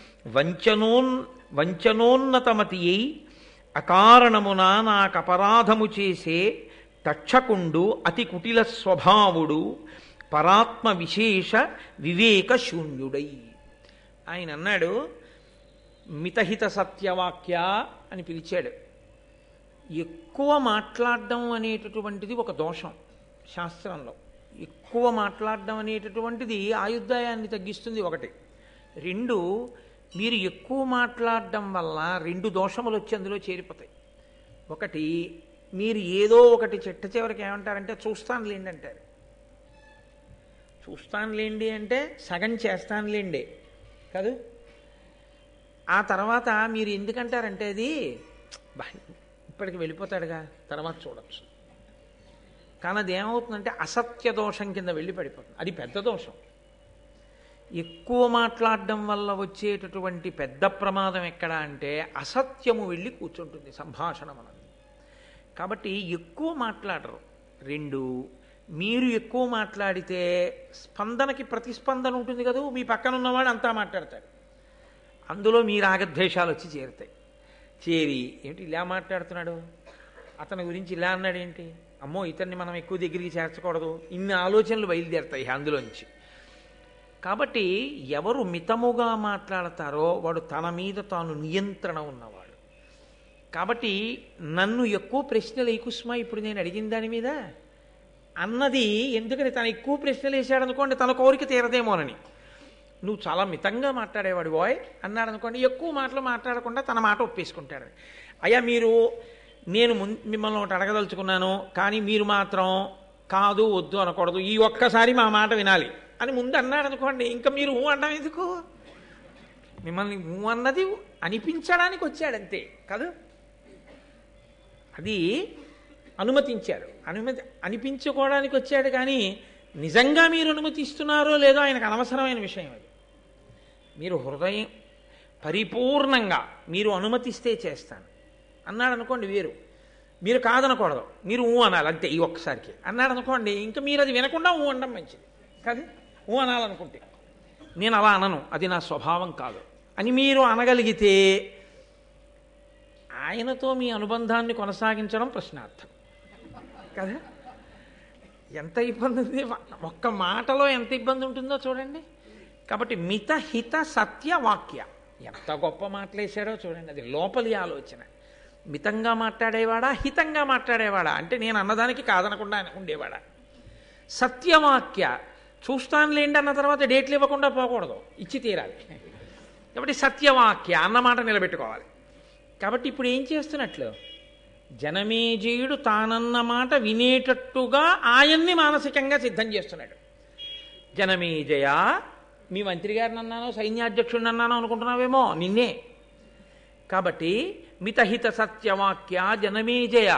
వంచనోన్నతమతి అయి అకారణమున నాకపరాధము చేసే తక్షకుండు అతి కుటిల స్వభావుడు పరాత్మ విశేష వివేక శూన్యుడై. ఆయన అన్నాడు, మితహిత సత్యవాక్య అని పిలిచాడు. ఎక్కువ మాట్లాడడం అనేటటువంటిది ఒక దోషం శాస్త్రంలో. ఎక్కువ మాట్లాడడం అనేటటువంటిది ఆయుర్దాయాన్ని తగ్గిస్తుంది ఒకటి. రెండు, మీరు ఎక్కువ మాట్లాడడం వల్ల రెండు దోషములు వచ్చి అందులో చేరిపోతాయి. ఒకటి, మీరు ఏదో ఒకటి చిట్ట చివరికి ఏమంటారంటే చూస్తానులేండి అంటారు. చూస్తానులేండి అంటే సగం చేస్తానులేండి కాదు. ఆ తర్వాత మీరు ఎందుకంటారంటే అది ఇప్పటికి వెళ్ళిపోతాడుగా తర్వాత చూడొచ్చు. కానీ అది ఏమవుతుందంటే అసత్య దోషం కింద వెళ్ళి పడిపోతుంది. అది పెద్ద దోషం. ఎక్కువ మాట్లాడడం వల్ల వచ్చేటటువంటి పెద్ద ప్రమాదం ఎక్కడ అంటే అసత్యము వెళ్ళి కూర్చుంటుంది సంభాషణ మనది. కాబట్టి ఎక్కువ మాట్లాడరు. రెండు, మీరు ఎక్కువ మాట్లాడితే స్పందనకి ప్రతిస్పందన ఉంటుంది కదా, మీ పక్కన ఉన్నవాడు అంతా మాట్లాడతాడు, అందులో మీ రాగద్వేషాలు వచ్చి చేరుతాయి. చేరి ఏంటి ఇలా మాట్లాడుతున్నాడు, అతని గురించి ఇలా అన్నాడు ఏంటి, అమ్మో ఇతన్ని మనం ఎక్కువ దగ్గరికి చేర్చకూడదు, ఇన్ని ఆలోచనలు బయలుదేరుతాయి అందులోంచి. కాబట్టి ఎవరు మితముగా మాట్లాడతారో వాడు తన మీద తాను నియంత్రణ ఉన్నవాడు. కాబట్టి నన్ను ఎక్కువ ప్రశ్నలు కుసుమా ఇప్పుడు నేను అడిగిన దాని మీద అన్నది ఎందుకని, తను ఎక్కువ ప్రశ్నలు వేసాడనుకోండి తన కోరిక తీరదేమోనని. నువ్వు చాలా మితంగా మాట్లాడేవాడు బాయ్ అన్నాడు అనుకోండి, ఎక్కువ మాటలు మాట్లాడకుండా తన మాట ఒప్పేసుకుంటాడు. అయ్యా నేను మిమ్మల్ని ఒకటి అడగదలుచుకున్నాను కానీ మీరు మాత్రం కాదు వద్దు అనకూడదు, ఈ ఒక్కసారి మా మాట వినాలి అని ముందు అన్నాడు అనుకోండి, ఇంకా మీరు ఊ అనడం ఎందుకు? మిమ్మల్ని ఊ అన్నది అనిపించడానికి వచ్చాడంతే కదా. అది అనుమతించారు, అనిపించుకోవడానికి వచ్చాడు. కానీ నిజంగా మీరు అనుమతిస్తున్నారో లేదో ఆయనకు అనవసరమైన విషయం అది. మీరు హృదయం పరిపూర్ణంగా మీరు అనుమతిస్తే చేస్తాను అన్నాడు అనుకోండి వేరు. మీరు కాదనకూడదు, మీరు ఊ అనాలి అంతే. ఈ ఒక్కసారికి అన్నాడు అనుకోండి, ఇంకా మీరు అది వినకుండా ఊ అనడం మంచిది కదా. ఊ అనాలనుకుంటే నేను అలా అనను, అది నా స్వభావం కాదు అని మీరు అనగలిగితే ఆయనతో మీ అనుబంధాన్ని కొనసాగించడం ప్రశ్నార్థం కదా. ఎంత ఇబ్బంది ఉంది, ఒక్క మాటలో ఎంత ఇబ్బంది ఉంటుందో చూడండి. కాబట్టి మిత హిత సత్య వాక్య, ఎంత గొప్ప మాటలేశాడో చూడండి. అది లోపలి ఆలోచన. మితంగా మాట్లాడేవాడా, హితంగా మాట్లాడేవాడా అంటే నేను అన్నదానికి కాదనకుండా ఉండేవాడా. సత్యవాక్య, చూస్తానులేండి అన్న తర్వాత డేట్లు ఇవ్వకుండా పోకూడదు, ఇచ్చి తీరాలి. కాబట్టి సత్యవాక్య అన్నమాట నిలబెట్టుకోవాలి. కాబట్టి ఇప్పుడు ఏం చేస్తున్నట్లు, జనమేజయుడు తానన్న మాట వినేటట్టుగా ఆయన్ని మానసికంగా సిద్ధం చేస్తున్నాడు. జనమేజయ, మీ మంత్రి గారిని అన్నానో సైన్యాధ్యక్షుడిని అన్నానో అనుకుంటున్నావేమో, నిన్నే. కాబట్టి మితహిత సత్యవాక్య జనమేజయ,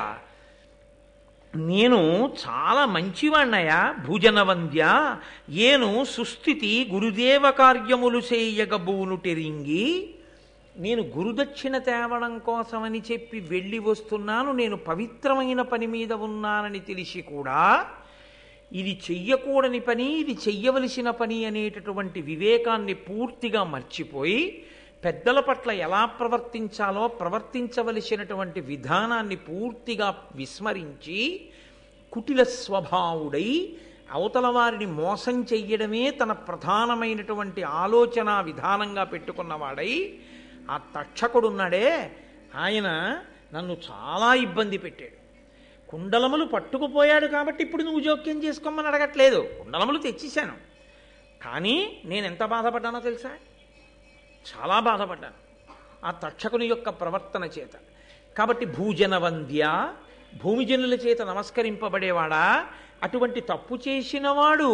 నేను చాలా మంచివాణ్ణయా. భూజనవంద్య, ఏను సుస్థితి గురుదేవ కార్యములు చేయగబూనుటెరింగి, నేను గురుదక్షిణ తేవడం కోసమని చెప్పి వెళ్ళి వస్తున్నాను, నేను పవిత్రమైన పని మీద ఉన్నానని తెలిసి కూడా ఇది చెయ్యకూడని పని, ఇది చెయ్యవలసిన పని అనేటటువంటి వివేకాన్ని పూర్తిగా మర్చిపోయి పెద్దల పట్ల ఎలా ప్రవర్తించాలో ప్రవర్తించవలసినటువంటి విధానాన్ని పూర్తిగా విస్మరించి కుటిల స్వభావుడై అవతల వారిని మోసం చెయ్యడమే తన ప్రధానమైనటువంటి ఆలోచన విధానంగా పెట్టుకున్నవాడై ఆ తక్షకుడున్నాడే, ఆయన నన్ను చాలా ఇబ్బంది పెట్టాడు. కుండలములు పట్టుకుపోయాడు కాబట్టి ఇప్పుడు నువ్వు జోక్యం చేసుకోమని అడగట్లేదు, కుండలములు తెచ్చేశాను. కానీ నేను ఎంత బాధపడ్డానో తెలుసా, చాలా బాధపడ్డాను ఆ తక్షకుని యొక్క ప్రవర్తన చేత. కాబట్టి భూజనవంద్య, భూమిజనుల చేత నమస్కరింపబడేవాడా, అటువంటి తప్పు చేసినవాడు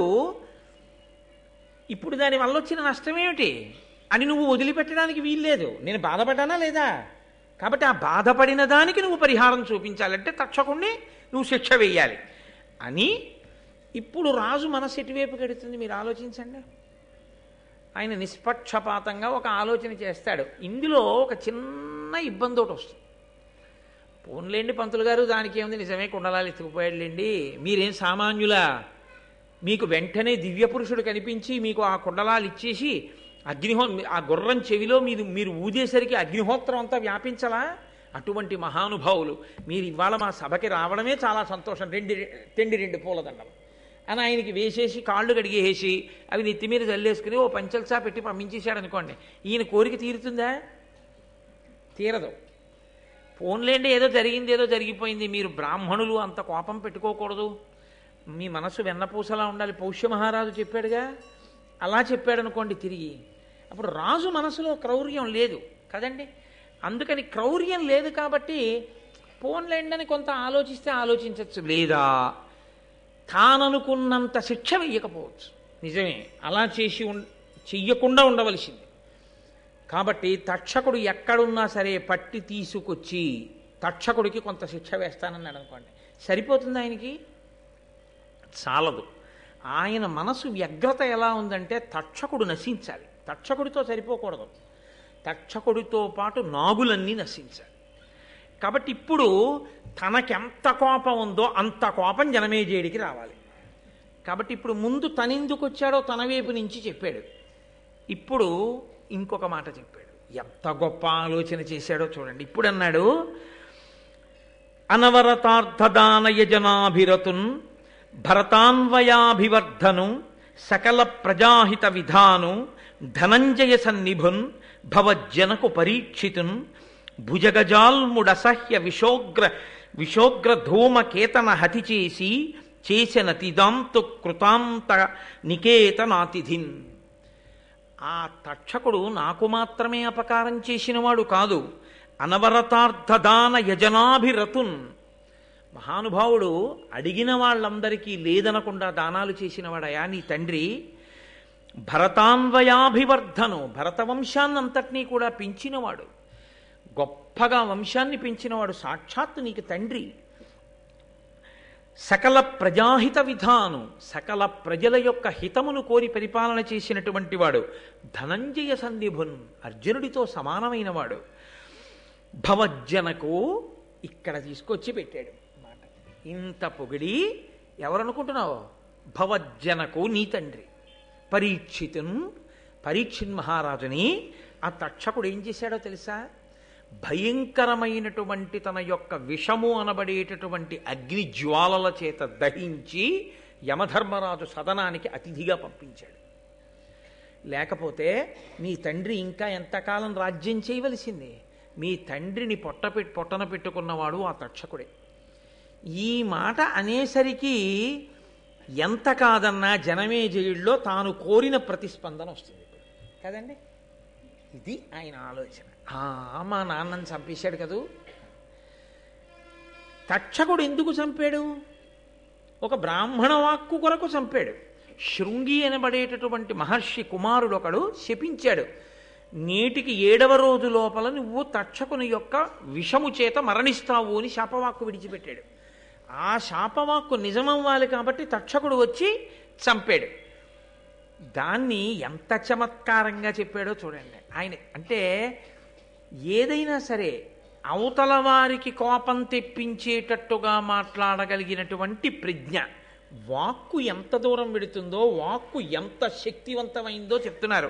ఇప్పుడు దాని వల్ల వచ్చిన నష్టమేమిటి అని నువ్వు వదిలిపెట్టడానికి వీల్లేదు. నేను బాధపడ్డానా లేదా? కాబట్టి ఆ బాధపడిన దానికి నువ్వు పరిహారం చూపించాలంటే తక్షకుణ్ణి నువ్వు శిక్ష వేయాలి అని. ఇప్పుడు రాజు మనసు ఎటువైపు గడుతుంది మీరు ఆలోచించండి. ఆయన నిష్పక్షపాతంగా ఒక ఆలోచన చేస్తాడు. ఇందులో ఒక చిన్న ఇబ్బంది ఒకటి వస్తుంది. పోన్లేండి పంతులు గారు, దానికి ఏముంది, నిజమే కుండలాలు ఎత్తుకుపోయాడులేండి, మీరేం సామాన్యులా, మీకు వెంటనే దివ్యపురుషుడు కనిపించి మీకు ఆ కుండలాలు ఇచ్చేసి ఆ గుర్రం చెవిలో మీరు ఊదేసరికి అగ్నిహోత్రం అంతా వ్యాపించలా? అటువంటి మహానుభావులు మీరు ఇవాళ మా సభకి రావడమే చాలా సంతోషం, రెండు పూలదండలు అని ఆయనకి వేసేసి కాళ్ళు కడిగేసి అవి నెత్తి మీద జల్లేసుకుని ఓ పంచల్సా పెట్టి పంపించేశాడు అనుకోండి, ఈయన కోరిక తీరుతుందా? తీరదు. పోన్లేండి, ఏదో జరిగింది, ఏదో జరిగిపోయింది. మీరు బ్రాహ్మణులు అంత కోపం పెట్టుకోకూడదు, మీ మనసు వెన్నపూసలా ఉండాలి, పౌష్య మహారాజు చెప్పాడుగా, అలా చెప్పాడు అనుకోండి తిరిగి. అప్పుడు రాజు మనసులో క్రౌర్యం లేదు కదండి. అందుకని క్రౌర్యం లేదు కాబట్టి పోన్లేండి అని కొంత ఆలోచిస్తే ఆలోచించవచ్చు, లేదా తాననుకున్నంత శిక్ష వెయ్యకపోవచ్చు. నిజమే, అలా చెయ్యకుండా ఉండవలసింది. కాబట్టి తక్షకుడు ఎక్కడున్నా సరే పట్టి తీసుకొచ్చి తక్షకుడికి కొంత శిక్ష వేస్తానన్నాడు అనుకోండి, సరిపోతుంది ఆయనకి? చాలదు. ఆయన మనసు వ్యగ్రత ఎలా ఉందంటే తక్షకుడు నశించాలి, తక్షకుడితో సరిపోకూడదు, తక్షకుడితో పాటు నాగులన్నీ నశించాలి. కాబట్టి ఇప్పుడు తనకెంత కోపం ఉందో అంత కోపం జనమేజయుడికి రావాలి. కాబట్టి ఇప్పుడు ముందు తనెందుకు వచ్చాడో తన వైపు నుంచి చెప్పాడు, ఇప్పుడు ఇంకొక మాట చెప్పాడు. ఎంత గొప్ప ఆలోచన చేశాడో చూడండి. ఇప్పుడు అన్నాడు, అనవరతార్థదాన యజనాభిరతున్ భరతాన్వయాభివర్ధను సకల ప్రజాహిత విధాను ధనంజయ సన్నిభున్ భవజ్జనకు పరీక్షితున్ భుజగజాల్ముడసహ్య విశోగ్ర ధూమకేతన హతి చేసిన తిదాంతు కృతాంత నికేతనాతిథిన్. ఆ తక్షకుడు నాకు మాత్రమే అపకారం చేసినవాడు కాదు, అనవరతార్థదాన యజనాభిరతున్, మహానుభావుడు అడిగిన వాళ్ళందరికీ లేదనకుండా దానాలు చేసినవాడయా నీ తండ్రి. భరతాన్వయాభివర్ధను, భరత వంశాన్నంతటినీ కూడా పెంచినవాడు, గొప్పగా వంశాన్ని పెంచినవాడు, సాక్షాత్తు నీకు తండ్రి. సకల ప్రజాహిత విధాను, సకల ప్రజల యొక్క హితమును కోరి పరిపాలన చేసినటువంటి వాడు. ధనంజయ సంధిభున్, అర్జునుడితో సమానమైన వాడు. భవజ్జనకు, ఇక్కడ తీసుకొచ్చి పెట్టాడు మాట. ఇంత పొగిడి ఎవరనుకుంటున్నావు? భవజ్జనకు నీ తండ్రి పరీక్షిన్ మహారాజుని ఆ తక్షకుడు ఏం చేశాడో తెలుసా? భయంకరమైనటువంటి తన యొక్క విషము అనబడేటటువంటి అగ్ని జ్వాలల చేత దహించి యమధర్మరాజు సదనానికి అతిథిగా పంపించాడు. లేకపోతే మీ తండ్రి ఇంకా ఎంతకాలం రాజ్యం చేయవలసింది? మీ తండ్రిని పొట్టన పెట్టుకున్నవాడు ఆ తక్షకుడే. ఈ మాట అనేసరికి ఎంత కాదన్నా జనమేజయుడిలో తాను కోరిన ప్రతిస్పందన వస్తుంది కదండి. ఇది ఆయన ఆలోచన. మా నాన్నని చంపేశాడు కదూ. తక్షకుడు ఎందుకు చంపాడు? ఒక బ్రాహ్మణ వాక్కు కొరకు చంపాడు. శృంగి అనబడేటటువంటి మహర్షి కుమారుడు ఒకడు శపించాడు, నేటికి 7వ రోజు లోపల నువ్వు తక్షకుని యొక్క విషము చేత మరణిస్తావు అని శాపవాక్కు విడిచిపెట్టాడు. ఆ శాపవాక్కు నిజమవ్వాలి కాబట్టి తక్షకుడు వచ్చి చంపాడు. దాన్ని ఎంత చమత్కారంగా చెప్పాడో చూడండి ఆయన. అంటే ఏదైనా సరే అవతల వారికి కోపం తెప్పించేటట్టుగా మాట్లాడగలిగినటువంటి ప్రజ్ఞ. వాక్కు ఎంత దూరం వెడుతుందో, వాక్కు ఎంత శక్తివంతమైందో చెప్తున్నారు.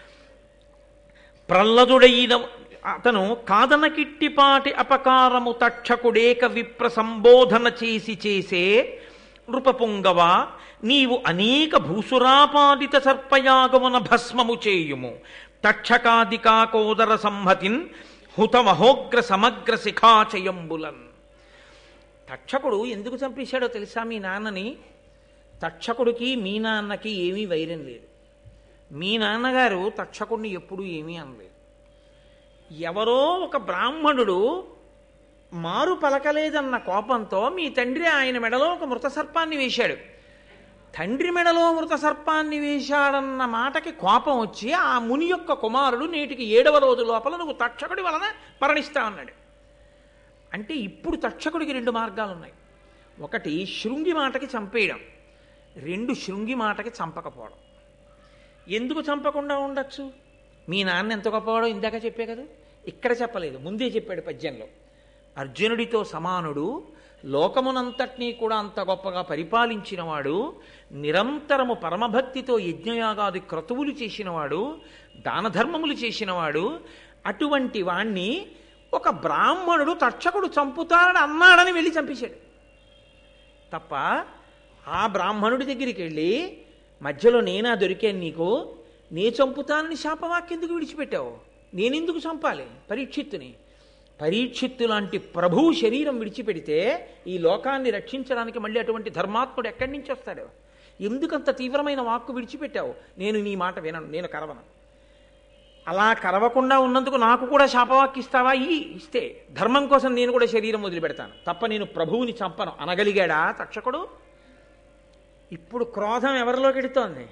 ప్రహ్లదుడైన అతను కాదనకిట్టిపాటి అపకారము తక్షకుడేక విప్ర సంబోధన చేసే నృపపుంగవ, నీవు అనేక భూసురాపాదిత సర్పయాగమున భస్మము చేయుము. తక్షకాదికాకోదర సంహతిన్ హుతమహోగ్ర సమగ్ర శిఖాచయంబులన్. తక్షకుడు ఎందుకు చంపేశాడో తెలుసా మీ నాన్నని? తక్షకుడికి మీ నాన్నకి ఏమీ వైరం లేదు. మీ నాన్నగారు తక్షకుడిని ఎప్పుడూ ఏమీ అనలేదు. ఎవరో ఒక బ్రాహ్మణుడు మారు పలకలేదన్న కోపంతో మీ తండ్రి ఆయన మెడలో ఒక మృత సర్పాన్ని వేశాడు. తండ్రి మెడలో మృత సర్పాన్ని వేశాడన్న మాటకి కోపం వచ్చి ఆ ముని యొక్క కుమారుడు నేటికి 7వ రోజు లోపల నువ్వు తక్షకుడి వలన మరణిస్తా అన్నాడు. అంటే ఇప్పుడు తక్షకుడికి 2 మార్గాలు ఉన్నాయి. ఒకటి శృంగి మాటకి చంపేయడం, 2 శృంగి మాటకి చంపకపోవడం. ఎందుకు చంపకుండా ఉండొచ్చు? మీ నాన్న ఎంత గొప్పవాడో ఇందాక చెప్పే కదా, ఇక్కడ చెప్పలేదు, ముందే చెప్పాడు పద్యంలో. అర్జునుడితో సమానుడు, లోకమునంతటినీ కూడా అంత గొప్పగా పరిపాలించినవాడు, నిరంతరము పరమభక్తితో యజ్ఞయాగాది క్రతువులు చేసినవాడు, దానధర్మములు చేసినవాడు. అటువంటి వాణ్ణి ఒక బ్రాహ్మణుడు తక్షకుడు చంపుతాడని అన్నాడని వెళ్ళి చంపేశాడు తప్ప, ఆ బ్రాహ్మణుడి దగ్గరికి వెళ్ళి మధ్యలో నేనా దొరికాను నీకు, నే చంపుతానని శాపవాక్యెందుకు విడిచిపెట్టావు? నేనెందుకు చంపాలి పరీక్షిత్తుని? పరీక్షిత్తు లాంటి ప్రభువు శరీరం విడిచిపెడితే ఈ లోకాన్ని రక్షించడానికి మళ్ళీ అటువంటి ధర్మాత్ముడు ఎక్కడి నుంచి వస్తాడు? ఎందుకంత తీవ్రమైన వాక్కు విడిచిపెట్టావు? నేను నీ మాట వినను, నేను కరవను. అలా కరవకుండా ఉన్నందుకు నాకు కూడా శాపవాక్య ఇస్తావా? ఇస్తే ధర్మం కోసం నేను కూడా శరీరం వదిలిపెడతాను తప్ప నేను ప్రభువుని చంపను అనగలిగాడా తక్షకుడు? ఇప్పుడు క్రోధం ఎవరిలోకి ఎడుతోంది?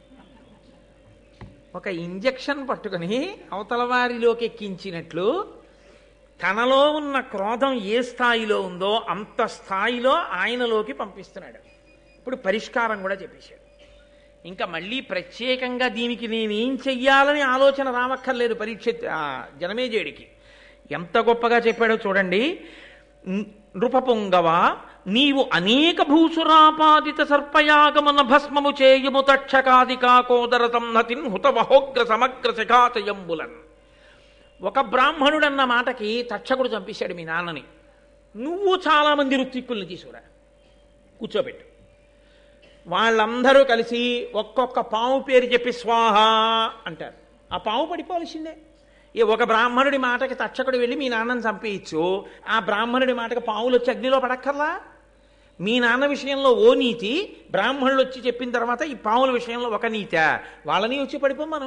ఒక ఇంజెక్షన్ పట్టుకుని అవతల వారిలోకి ఎక్కించినట్లు తనలో ఉన్న క్రోధం ఏ స్థాయిలో ఉందో అంత స్థాయిలో ఆయనలోకి పంపిస్తున్నాడు. ఇప్పుడు పరిష్కారం కూడా చెప్పేశాడు. ఇంకా మళ్ళీ ప్రత్యేకంగా దీనికి నేనేం చెయ్యాలని ఆలోచన రావక్కర్లేదు జనమేజయుడికి. ఎంత గొప్పగా చెప్పాడో చూడండి. నృపపుంగవ, నీవు అనేక భూసురాపాదిత సర్పయాగమన భస్మము చేయుము తక్షకాదికాకోదర సంహతిన్ హుతవహోగ్ర సమగ్ర శిఖాచయంబులన్. ఒక బ్రాహ్మణుడన్న మాటకి తక్షకుడు చంపేశాడు మీ నాన్నని. నువ్వు చాలామంది ఋత్విక్కుల్ని తీసుకురా, కూర్చోబెట్టు. వాళ్ళందరూ కలిసి ఒక్కొక్క పాము పేరు చెప్పి స్వాహ అంటారు. ఆ పాము పడిపోవలసిందే. ఒక బ్రాహ్మణుడి మాటకి తక్షకుడు వెళ్ళి మీ నాన్నని చంపేయచ్చు, ఆ బ్రాహ్మణుడి మాటకి పాములు వచ్చి అగ్నిలో పడక్కర్లా? మీ నాన్న విషయంలో ఓ నీతి, బ్రాహ్మణులు వచ్చి చెప్పిన తర్వాత ఈ పాముల విషయంలో ఒక నీత, వాళ్ళని వచ్చి పడిపోమ్మను.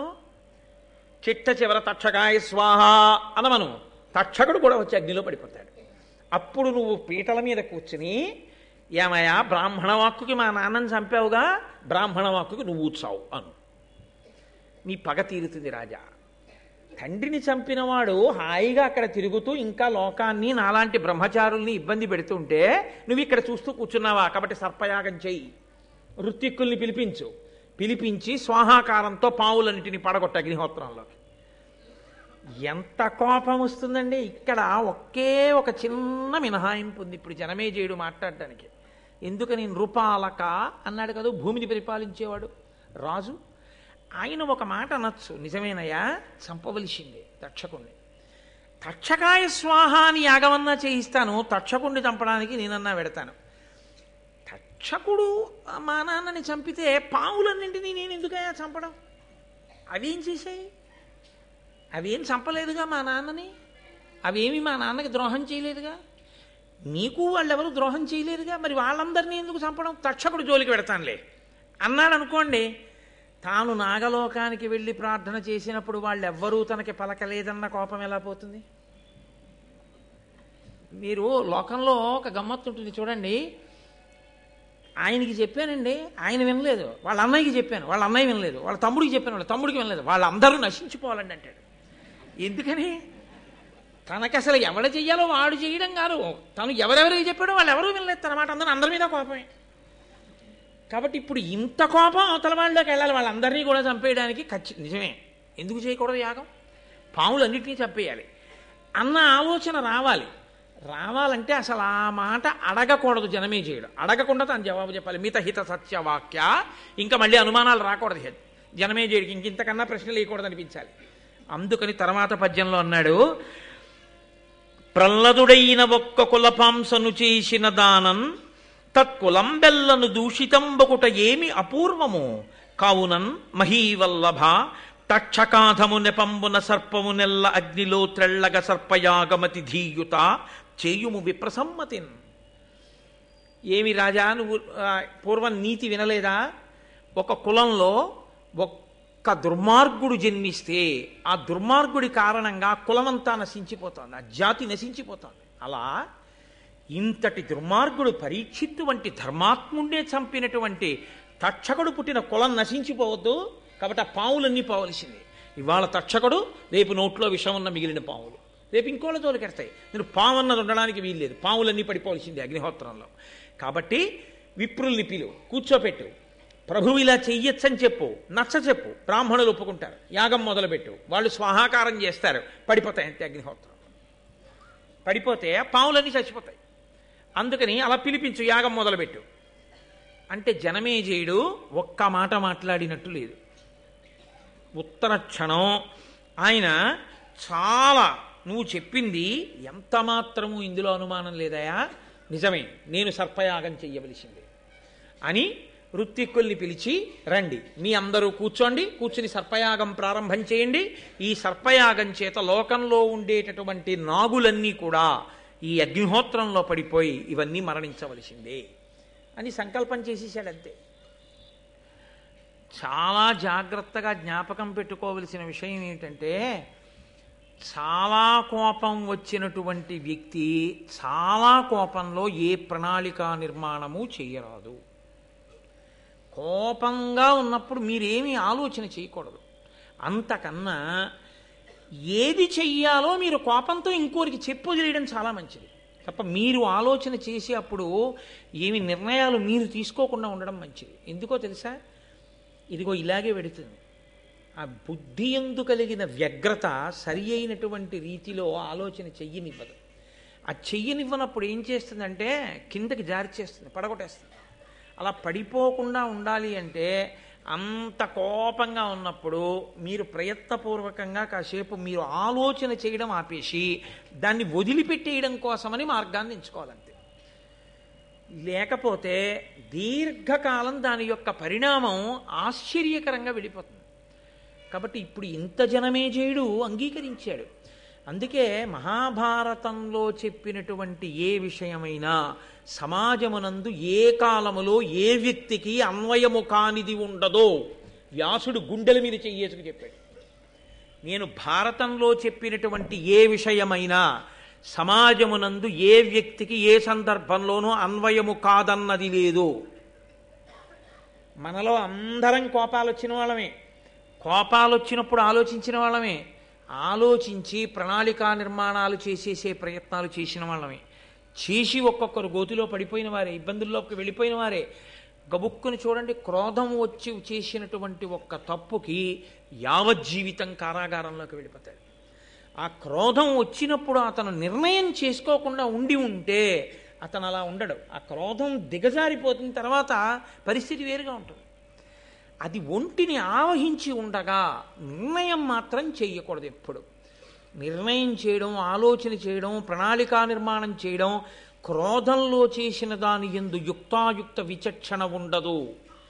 చిట్ట చివర తక్షకాయ స్వాహ అనమను, తక్షకుడు కూడా వచ్చి అగ్నిలో పడిపోతాడు. అప్పుడు నువ్వు పీటల మీద కూర్చుని, ఏమయ్యా బ్రాహ్మణ వాక్కుకి మా నాన్నని చంపావుగా, బ్రాహ్మణ వాక్కుకి నువ్వు చావు అను. నీ పగ తీరుతుంది రాజా. తండ్రిని చంపినవాడు హాయిగా అక్కడ తిరుగుతూ ఇంకా లోకాన్ని నాలాంటి బ్రహ్మచారుల్ని ఇబ్బంది పెడుతుంటే నువ్వు ఇక్కడ చూస్తూ కూర్చున్నావా? కాబట్టి సర్పయాగం చెయ్యి, ఋత్విక్కుల్ని పిలిపించి స్వాహాకారంతో పావులన్నిటిని పడగొట్ట అగ్నిహోత్రంలో. ఎంత కోపం వస్తుందండి! ఇక్కడ ఒకే ఒక చిన్న మినహాయింపు ఉంది ఇప్పుడు జనమేజయుడు మాట్లాడడానికి. ఎందుకని? నృపాలక అన్నాడు కదా భూమిని పరిపాలించేవాడు రాజు. ఆయన ఒక మాట అనొచ్చు, నిజమేనయ్యా చంపవలసిందే తక్షకుణ్ణి. తక్షకాయ స్వాహాని యాగమన్నా చేయిస్తాను, తక్షకుణ్ణి చంపడానికి నేనన్నా పెడతాను. తక్షకుడు మా నాన్నని చంపితే పావులన్నింటినీ నేను ఎందుకయ్యా చంపడం? అవేం చేశాయి? అవేం చంపలేదుగా మా నాన్నని, అవేమి మా నాన్నకి ద్రోహం చేయలేదుగా, నీకు వాళ్ళెవరు ద్రోహం చేయలేదుగా, మరి వాళ్ళందరినీ ఎందుకు చంపడం? తక్షకుడు జోలికి పెడతానులే అన్నాడు అనుకోండి. తాను నాగలోకానికి వెళ్ళి ప్రార్థన చేసినప్పుడు వాళ్ళెవ్వరూ తనకి పలకలేదన్న కోపం ఎలా పోతుంది? మీరు లోకంలో ఒక గమ్మత్తు ఉంటుంది చూడండి. ఆయనకి చెప్పానండి, ఆయన వినలేదు. వాళ్ళ అన్నయ్యకి చెప్పాను, వాళ్ళ అన్నయ్య వినలేదు. వాళ్ళ తమ్ముడికి చెప్పాను, వాళ్ళ తమ్ముడికి వినలేదు. వాళ్ళందరూ నశించిపోవాలండి అంటాడు. ఎందుకని? తనకి అసలు ఎవడ చెయ్యాలో వాడు చేయడం కాదు, తను ఎవరెవరికి చెప్పాడో వాళ్ళు ఎవరూ వినలేదు తన మాట. అందరి మీద కోపమే. కాబట్టి ఇప్పుడు ఇంత కోపం అవతల వాళ్ళలోకి వెళ్ళాలి, వాళ్ళందరినీ కూడా చంపేయడానికి. నిజమే, ఎందుకు చేయకూడదు యాగం? పాములన్నింటినీ చంపేయాలి అన్న ఆలోచన రావాలంటే అసలు ఆ మాట అడగకూడదు జనమేజయుడు. అడగకుండా తను జవాబు చెప్పాలి. మితహిత సత్యవాక్య. ఇంకా మళ్ళీ అనుమానాలు రాకూడదు జనమేజయుడికి, ఇంతకన్నా ప్రశ్నలు వేయకూడదు అనిపించాలి. అందుకని తర్వాత పద్యంలో అన్నాడు, ప్రహ్లదుడైన ఒక్క కులపాంసను చేసిన దానం తత్కులం బెల్లను దూషితంబకుట ఏమి అపూర్వము కావునన్ మహీవల్లభ తక్షకాధము నెపంబున సర్పము నెల్ల అగ్నిలో త్రెళ్ళగ సర్పయాగమతి ధీయుత చేయుము విప్రసమ్మతిన్. ఏమి రాజా నువ్వు పూర్వం నీతి వినలేదా? ఒక కులంలో ఒక్క దుర్మార్గుడు జన్మిస్తే ఆ దుర్మార్గుడి కారణంగా కులమంతా నశించిపోతుంది, ఆ జాతి నశించిపోతుంది. అలా ఇంతటి దుర్మార్గుడు పరీక్షిత్తు వంటి ధర్మాత్ముడే చంపినటువంటి తక్షకుడు పుట్టిన కులం నశించిపోవద్దు. కాబట్టి ఆ పావులన్నీ పోవలసింది. ఇవాళ తక్షకుడు, రేపు నోట్లో విషం ఉన్న మిగిలిన పావులు, రేపు ఇంకోళ్ళ తోలికెడతాయి. నేను పావు అన్నది ఉండడానికి వీల్లేదు, పావులన్నీ పడిపోవలసింది అగ్నిహోత్రంలో. కాబట్టి విప్రుల్ని కూర్చోపెట్టు, ప్రభువు ఇలా చెయ్యొచ్చని చెప్పు, నచ్చ చెప్పు, బ్రాహ్మణులు ఒప్పుకుంటారు. యాగం మొదలుపెట్టు, వాళ్ళు స్వాహాకారం చేస్తారు, పడిపోతాయి అంతే. అగ్నిహోత్రం పడిపోతే పావులన్నీ చచ్చిపోతాయి. అందుకని అలా పిలిపించు, యాగం మొదలుపెట్టు అంటే జనమేజయుడు ఒక్క మాట మాట్లాడినట్టు లేదు. ఉత్తర క్షణం ఆయన చాలా, నువ్వు చెప్పింది ఎంత మాత్రము ఇందులో అనుమానం లేదయా, నిజమే, నేను సర్పయాగం చెయ్యవలసిందే అని ఋత్విక్కుల్ని పిలిచి, రండి మీ అందరూ కూర్చుని సర్పయాగం ప్రారంభం చేయండి. ఈ సర్పయాగం చేత లోకంలో ఉండేటటువంటి నాగులన్నీ కూడా ఈ అగ్నిహోత్రంలో పడిపోయి ఇవన్నీ మరణించవలసిందే అని సంకల్పం చేసేసాడంతే. చాలా జాగ్రత్తగా జ్ఞాపకం పెట్టుకోవలసిన విషయం ఏంటంటే, చాలా కోపం వచ్చినటువంటి వ్యక్తి చాలా కోపంలో ఏ ప్రణాళికా నిర్మాణము చేయరాదు. కోపంగా ఉన్నప్పుడు మీరేమీ ఆలోచన చేయకూడదు. అంతకన్నా ఏది చెయ్యాలో మీరు కోపంతో ఇంకోరికి చెప్పు చేయడం చాలా మంచిది తప్ప మీరు ఆలోచన చేసి అప్పుడు ఏమి నిర్ణయాలు మీరు తీసుకోకుండా ఉండడం మంచిది. ఎందుకో తెలుసా? ఇదిగో ఇలాగే వెడుతుంది. ఆ బుద్ధి యందు కలిగిన వ్యగ్రత సరి అయినటువంటి రీతిలో ఆలోచన చెయ్యనివ్వదు. ఆ చెయ్యనివ్వనప్పుడు ఏం చేస్తుందంటే కిందకి జారి చేస్తుంది, పడగొట్టేస్తుంది. అలా పడిపోకుండా ఉండాలి అంటే అంత కోపంగా ఉన్నప్పుడు మీరు ప్రయత్నపూర్వకంగా కాసేపు మీరు ఆలోచన చేయడం ఆపేసి దాన్ని వదిలిపెట్టేయడం కోసమని మార్గాన్ని ఎంచుకోవాలంతే. లేకపోతే దీర్ఘకాలం దాని యొక్క పరిణామం ఆశ్చర్యకరంగా వెళ్ళిపోతుంది. కాబట్టి ఇప్పుడు ఇంత జనమేజయుడు అంగీకరించాడు. అందుకే మహాభారతంలో చెప్పినటువంటి ఏ విషయమైనా సమాజమునందు ఏ కాలములో ఏ వ్యక్తికి అన్వయము కానిది ఉండదో వ్యాసుడు గుండెల మీద చెయ్యేసుకు చెప్పాడు. నేను భారతంలో చెప్పినటువంటి ఏ విషయమైనా సమాజమునందు ఏ వ్యక్తికి ఏ సందర్భంలోనూ అన్వయము కాదన్నది లేదు. మనలో అందరం కోపాలు వచ్చిన వాళ్ళమే, కోపాలు వచ్చినప్పుడు ఆలోచించిన వాళ్ళమే, ఆలోచించి ప్రణాళికా నిర్మాణాలు చేసేసే ప్రయత్నాలు చేసిన వాళ్ళమే, చేసి ఒక్కొక్కరు గోతిలో పడిపోయిన వారే, ఇబ్బందుల్లోకి వెళ్ళిపోయిన వారే. గబుక్కుని చూడండి, క్రోధం వచ్చి చేసినటువంటి ఒక్క తప్పుకి యావజ్జీవితం కారాగారంలోకి వెళ్ళిపోతాడు. ఆ క్రోధం వచ్చినప్పుడు అతను నిర్ణయం చేసుకోకుండా ఉంటే అతను అలా ఉండడు. ఆ క్రోధం దిగజారిపోతున్న తర్వాత పరిస్థితి వేరుగా ఉంటుంది. అది ఒంటిని ఆవహించి ఉండగా నిర్ణయం మాత్రం చెయ్యకూడదు. ఎప్పుడు నిర్ణయం చేయడం, ఆలోచన చేయడం, ప్రణాళికా నిర్మాణం చేయడం, క్రోధంలో చేసిన దాని యందు యుక్తాయుక్త విచక్షణ ఉండదు.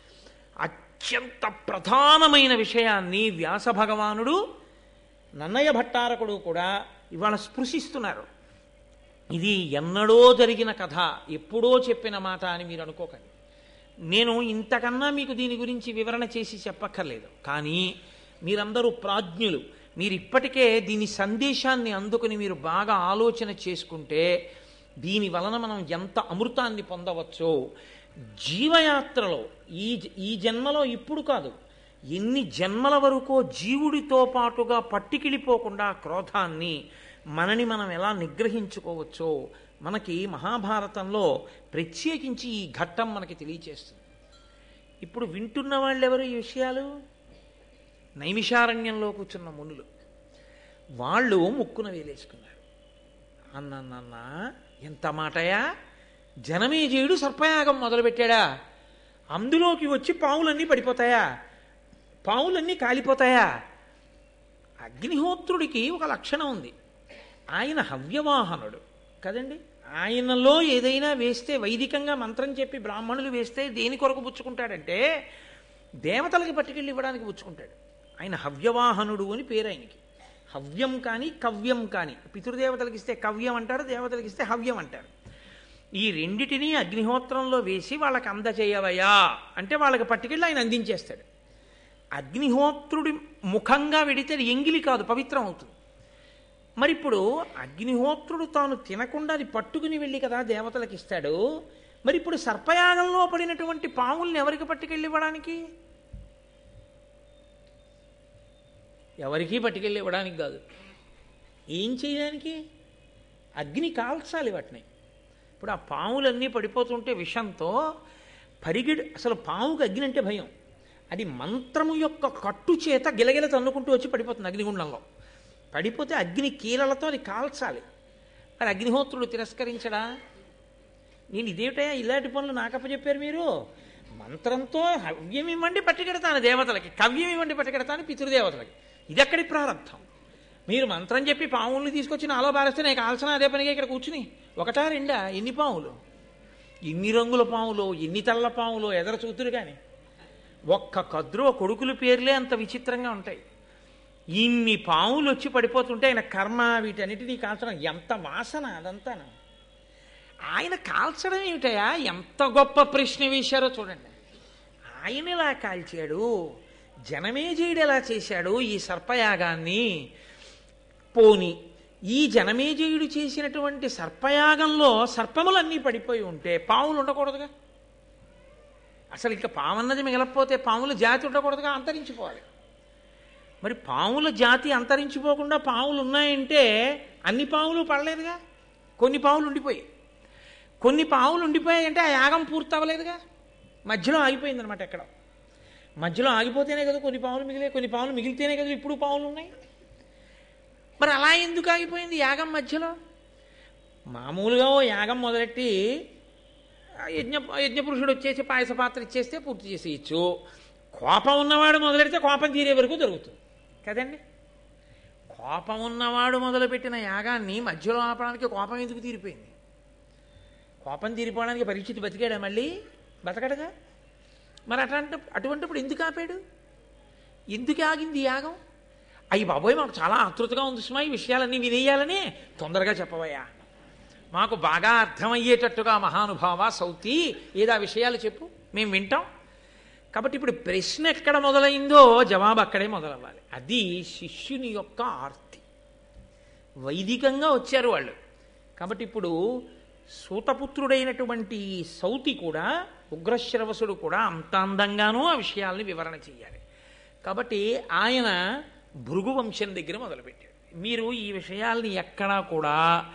అత్యంత ప్రధానమైన విషయాన్ని వ్యాస భగవానుడు, నన్నయ్య భట్టారకుడు కూడా ఇవాళ స్పృశిస్తున్నారు. ఇది ఎన్నడో జరిగిన కథ, ఎప్పుడో చెప్పిన మాట అని మీరు అనుకోకండి. నేను ఇంతకన్నా మీకు దీని గురించి వివరణ చేసి చెప్పక్కర్లేదు. కానీ మీరందరూ ప్రాజ్ఞులు, మీరు ఇప్పటికే దీని సందేశాన్ని అందుకుని మీరు బాగా ఆలోచన చేసుకుంటే దీని వలన మనం ఎంత అమృతాన్ని పొందవచ్చో జీవయాత్రలో ఈ జన్మలో ఇప్పుడు కాదు, ఎన్ని జన్మల వరకో జీవుడితో పాటుగా పట్టికిలిపోకుండా క్రోధాన్ని మనని మనం ఎలా నిగ్రహించుకోవచ్చో మనకి మహాభారతంలో ప్రత్యేకించి ఈ ఘట్టం మనకి తెలియచేస్తుంది. ఇప్పుడు వింటున్న వాళ్ళు ఎవరు ఈ విషయాలు? నైమిషారణ్యంలో కూర్చున్న మునులు. వాళ్ళు ముక్కున వేలేసుకున్నారు. అన్న ఎంత మాటయా, జనమేజయుడు సర్పయాగం మొదలుపెట్టాడా? అందులోకి వచ్చి పావులన్నీ పడిపోతాయా? పావులన్నీ కాలిపోతాయా? అగ్నిహోత్రుడికి ఒక లక్షణం ఉంది. ఆయన హవ్యవాహనుడు కదండి. ఆయనలో ఏదైనా వేస్తే, వైదికంగా మంత్రం చెప్పి బ్రాహ్మణులు వేస్తే దేని కొరకు పుచ్చుకుంటాడంటే దేవతలకి పట్టుకెళ్ళి ఇవ్వడానికి పుచ్చుకుంటాడు. ఆయన హవ్యవాహనుడు అని పేరు ఆయనకి. హవ్యం కానీ కవ్యం కానీ, పితృదేవతలకి ఇస్తే కవ్యం అంటారు, దేవతలకి ఇస్తే హవ్యం అంటారు. ఈ రెండిటినీ అగ్నిహోత్రంలో వేసి వాళ్ళకి అందచేయవయా అంటే వాళ్ళకి పట్టుకెళ్ళి ఆయన అందించేస్తాడు. అగ్నిహోత్రుడి ముఖంగా వెడితే ఎంగిలి కాదు, పవిత్రం అవుతుంది. మరి ఇప్పుడు అగ్నిహోత్రుడు తాను తినకుండా అది పట్టుకుని వెళ్ళి కదా దేవతలకు ఇస్తాడు. మరి ఇప్పుడు సర్పయాగంలో పడినటువంటి పావుల్ని ఎవరికి పట్టుకెళ్ళి ఇవ్వడానికి? ఎవరికీ పట్టుకెళ్ళి ఇవ్వడానికి కాదు. ఏం చేయడానికి? అగ్ని కాల్చాలి వాటిని. ఇప్పుడు ఆ పావులన్నీ పడిపోతుంటే విషంతో అసలు పావుకి అగ్ని అంటే భయం. అది మంత్రము యొక్క కట్టు చేత గిలగిల తన్నుకుంటూ వచ్చి పడిపోతుంది అగ్నిగుండంలో. పడిపోతే అగ్ని కీలలతో అది కాల్చాలి. మరి అగ్నిహోత్రుడు తిరస్కరించడా? నేను ఇదేమిటయా ఇలాంటి పనులు నాకప్పచెప్పారు మీరు? మంత్రంతో హవ్యం ఇవ్వండి పట్టుకెడతాను దేవతలకి, కవ్యం ఇవ్వండి పట్టుకెడతాను పితృదేవతలకి. ఇది ఎక్కడి ప్రారంభం? మీరు మంత్రం చెప్పి పావుల్ని తీసుకొచ్చి నాలో బారేస్తే నేను కాల్సిన అదే పనిగా ఇక్కడ కూర్చుని ఒకటా రెండా? ఎన్ని పావులు, ఎన్ని రంగుల పావులు, ఎన్ని తెల్ల పావులు ఎదర చూతురు. కానీ ఒక్క కద్రు కొడుకుల పేర్లే అంత విచిత్రంగా ఉంటాయి. ఇన్ని పావులు వచ్చి పడిపోతుంటే ఆయన కర్మ వీటన్నిటినీ కాల్చడం, ఎంత వాసన అదంతా. ఆయన కాల్చడం ఏమిటయా? ఎంత గొప్ప ప్రశ్న వేశారో చూడండి. ఆయన ఎలా కాల్చాడు, జనమేజయుడు ఎలా చేశాడు ఈ సర్పయాగాన్ని? పోని ఈ జనమేజయుడు చేసినటువంటి సర్పయాగంలో సర్పములన్నీ పడిపోయి ఉంటే పావులు ఉండకూడదుగా? అసలు ఇంకా పావన్నది మిగలకపోతే పాముల జాతి ఉండకూడదుగా, అంతరించిపోవాలి. మరి పాముల జాతి అంతరించిపోకుండా పావులు ఉన్నాయంటే అన్ని పావులు పడలేదుగా, కొన్ని పావులు ఉండిపోయి. కొన్ని పావులు ఉండిపోయాయంటే ఆ యాగం పూర్తి అవ్వలేదుగా, మధ్యలో ఆగిపోయిందనమాట. ఎక్కడ మధ్యలో ఆగిపోతేనే కదా కొన్ని పావులు మిగిలే, కొన్ని పావులు మిగిలితేనే కదా ఇప్పుడు పావులు ఉన్నాయి. మరి అలా ఎందుకు ఆగిపోయింది యాగం మధ్యలో? మామూలుగా ఓ యాగం మొదలెట్టి యజ్ఞపురుషుడు వచ్చేసి పాయస పాత్ర ఇచ్చేస్తే పూర్తి చేసేయచ్చు. కోపం ఉన్నవాడు మొదలెడితే కోపం తీరే వరకు జరుగుతుంది కదండి. కోపం ఉన్నవాడు మొదలుపెట్టిన యాగాన్ని మధ్యలో ఆపడానికి కోపం ఎందుకు తీరిపోయింది? కోపం తీరిపోవడానికి పరీక్షిత్ బతికాడా? మళ్ళీ బతకడగా. మరి అటువంటిప్పుడు ఎందుకు ఆపాడు? ఎందుకు ఆగింది యాగం? అయ్యి బాబోయ్ మాకు చాలా ఆతృతగా ఉంది సుమా ఈ విషయాలన్నీ వినేయాలని, తొందరగా చెప్పవయ్యా, మాకు బాగా అర్థమయ్యేటట్టుగా మహానుభావ సౌతి ఏదా విషయాలు చెప్పు, మేము వింటాం. కాబట్టి ఇప్పుడు ప్రశ్న ఎక్కడ మొదలైందో జవాబు అక్కడే మొదలవ్వాలి. అది శిష్యుని యొక్క ఆర్తి. వైదికంగా వచ్చారు వాళ్ళు. కాబట్టి ఇప్పుడు సూతపుత్రుడైనటువంటి సౌతి కూడా ఉగ్రశ్రవసుడు కూడా అంత అందంగానూ ఆ విషయాల్ని వివరణ చేయాలి. కాబట్టి ఆయన భృగు వంశం దగ్గర మొదలుపెట్టాడు. మీరు ఈ విషయాల్ని ఎక్కడా కూడా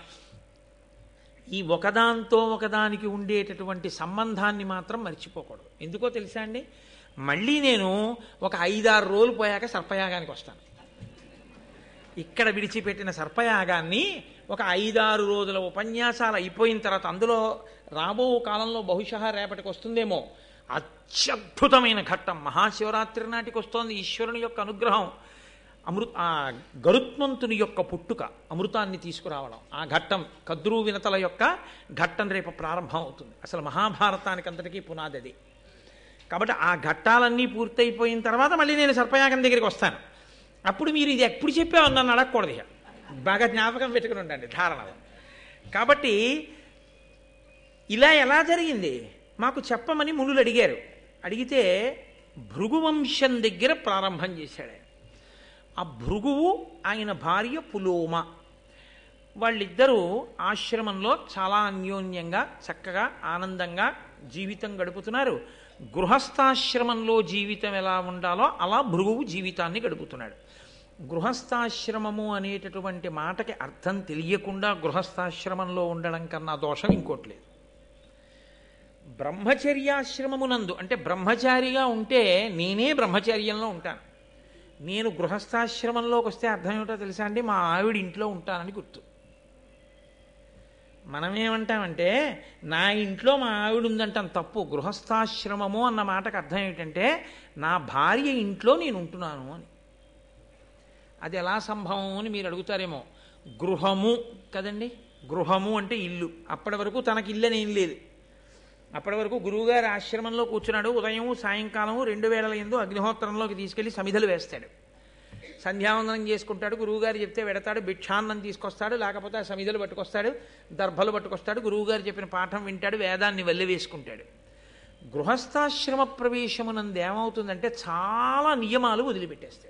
ఈ ఒకదాంతో ఒకదానికి ఉండేటటువంటి సంబంధాన్ని మాత్రం మర్చిపోకూడదు. ఎందుకో తెలుసా అండి, మళ్ళీ నేను ఒక 5-6 రోజులు పోయాక సర్పయాగానికి వస్తాను. ఇక్కడ విడిచిపెట్టిన సర్పయాగాన్ని ఒక 5-6 రోజుల ఉపన్యాసాలు అయిపోయిన తర్వాత, అందులో రాబో కాలంలో బహుశా రేపటికి వస్తుందేమో అత్యద్భుతమైన ఘట్టం, మహాశివరాత్రి నాటికి వస్తోంది. ఈశ్వరుని యొక్క అనుగ్రహం, గరుత్మంతుని యొక్క పుట్టుక, అమృతాన్ని తీసుకురావడం, ఆ ఘట్టం కద్రు వినతల యొక్క ఘట్టం రేపు ప్రారంభం అవుతుంది. అసలు మహాభారతానికి అంతటికీ పునాది అది. కాబట్టి ఆ ఘట్టాలన్నీ పూర్తయిపోయిన తర్వాత మళ్ళీ నేను సర్పయాగం దగ్గరికి వస్తాను. అప్పుడు మీరు ఇది ఎప్పుడు చెప్పావు నన్ను అడగకూడదు, ఇక బాగా జ్ఞాపకం పెట్టుకుని ఉండండి ధారణలో. కాబట్టి ఇలా ఎలా జరిగింది మాకు చెప్పమని మునులు అడిగారు. అడిగితే భృగువంశం దగ్గర ప్రారంభం చేశాడు. ఆ భృగువు ఆయన భార్య పులోమ, వాళ్ళిద్దరూ ఆశ్రమంలో చాలా అన్యోన్యంగా చక్కగా ఆనందంగా జీవితం గడుపుతున్నారు. గృహస్థాశ్రమంలో జీవితం ఎలా ఉండాలో అలా భృగువు జీవితాన్ని గడుపుతున్నాడు. గృహస్థాశ్రమము అనేటటువంటి మాటకి అర్థం తెలియకుండా గృహస్థాశ్రమంలో ఉండడం కన్నా దోషం ఇంకోటి లేదు. బ్రహ్మచర్యాశ్రమమునందు అంటే బ్రహ్మచారిగా ఉంటే నేనే బ్రహ్మచర్యంలో ఉంటాను. నేను గృహస్థాశ్రమంలోకి వస్తే అర్థం ఏమిటో తెలుసా అండి, మా ఆవిడ ఇంట్లో ఉంటానని గుర్తు. మనమేమంటామంటే నా ఇంట్లో మా ఆవిడ ఉందంటాం, తప్పు. గృహస్థాశ్రమము అన్న మాటకు అర్థం ఏమిటంటే నా భార్య ఇంట్లో నేను ఉంటున్నాను అని. అది ఎలా సంభవం అని మీరు అడుగుతారేమో. గృహము కదండి, గృహము అంటే ఇల్లు. అప్పటి వరకు తనకి ఇల్లు అనేం లేదు. అప్పటి వరకు గురువుగారి ఆశ్రమంలో కూర్చున్నాడు. ఉదయం సాయంకాలం 2 వేళల యందు అగ్నిహోత్రంలోకి తీసుకెళ్లి సమిధలు వేస్తాడు. సంధ్యావందనం చేసుకుంటాడు, గురువుగారు చెప్తే వెడతాడు, భిక్షాన్నం తీసుకొస్తాడు, లేకపోతే ఆ సమిధలు పట్టుకొస్తాడు, దర్భలు పట్టుకొస్తాడు, గురువుగారు చెప్పిన పాఠం వింటాడు, వేదాన్ని వల్లి వేసుకుంటాడు. గృహస్థాశ్రమ ప్రవేశమునందు ఏమవుతుందంటే చాలా నియమాలు వదిలిపెట్టేస్తాడు.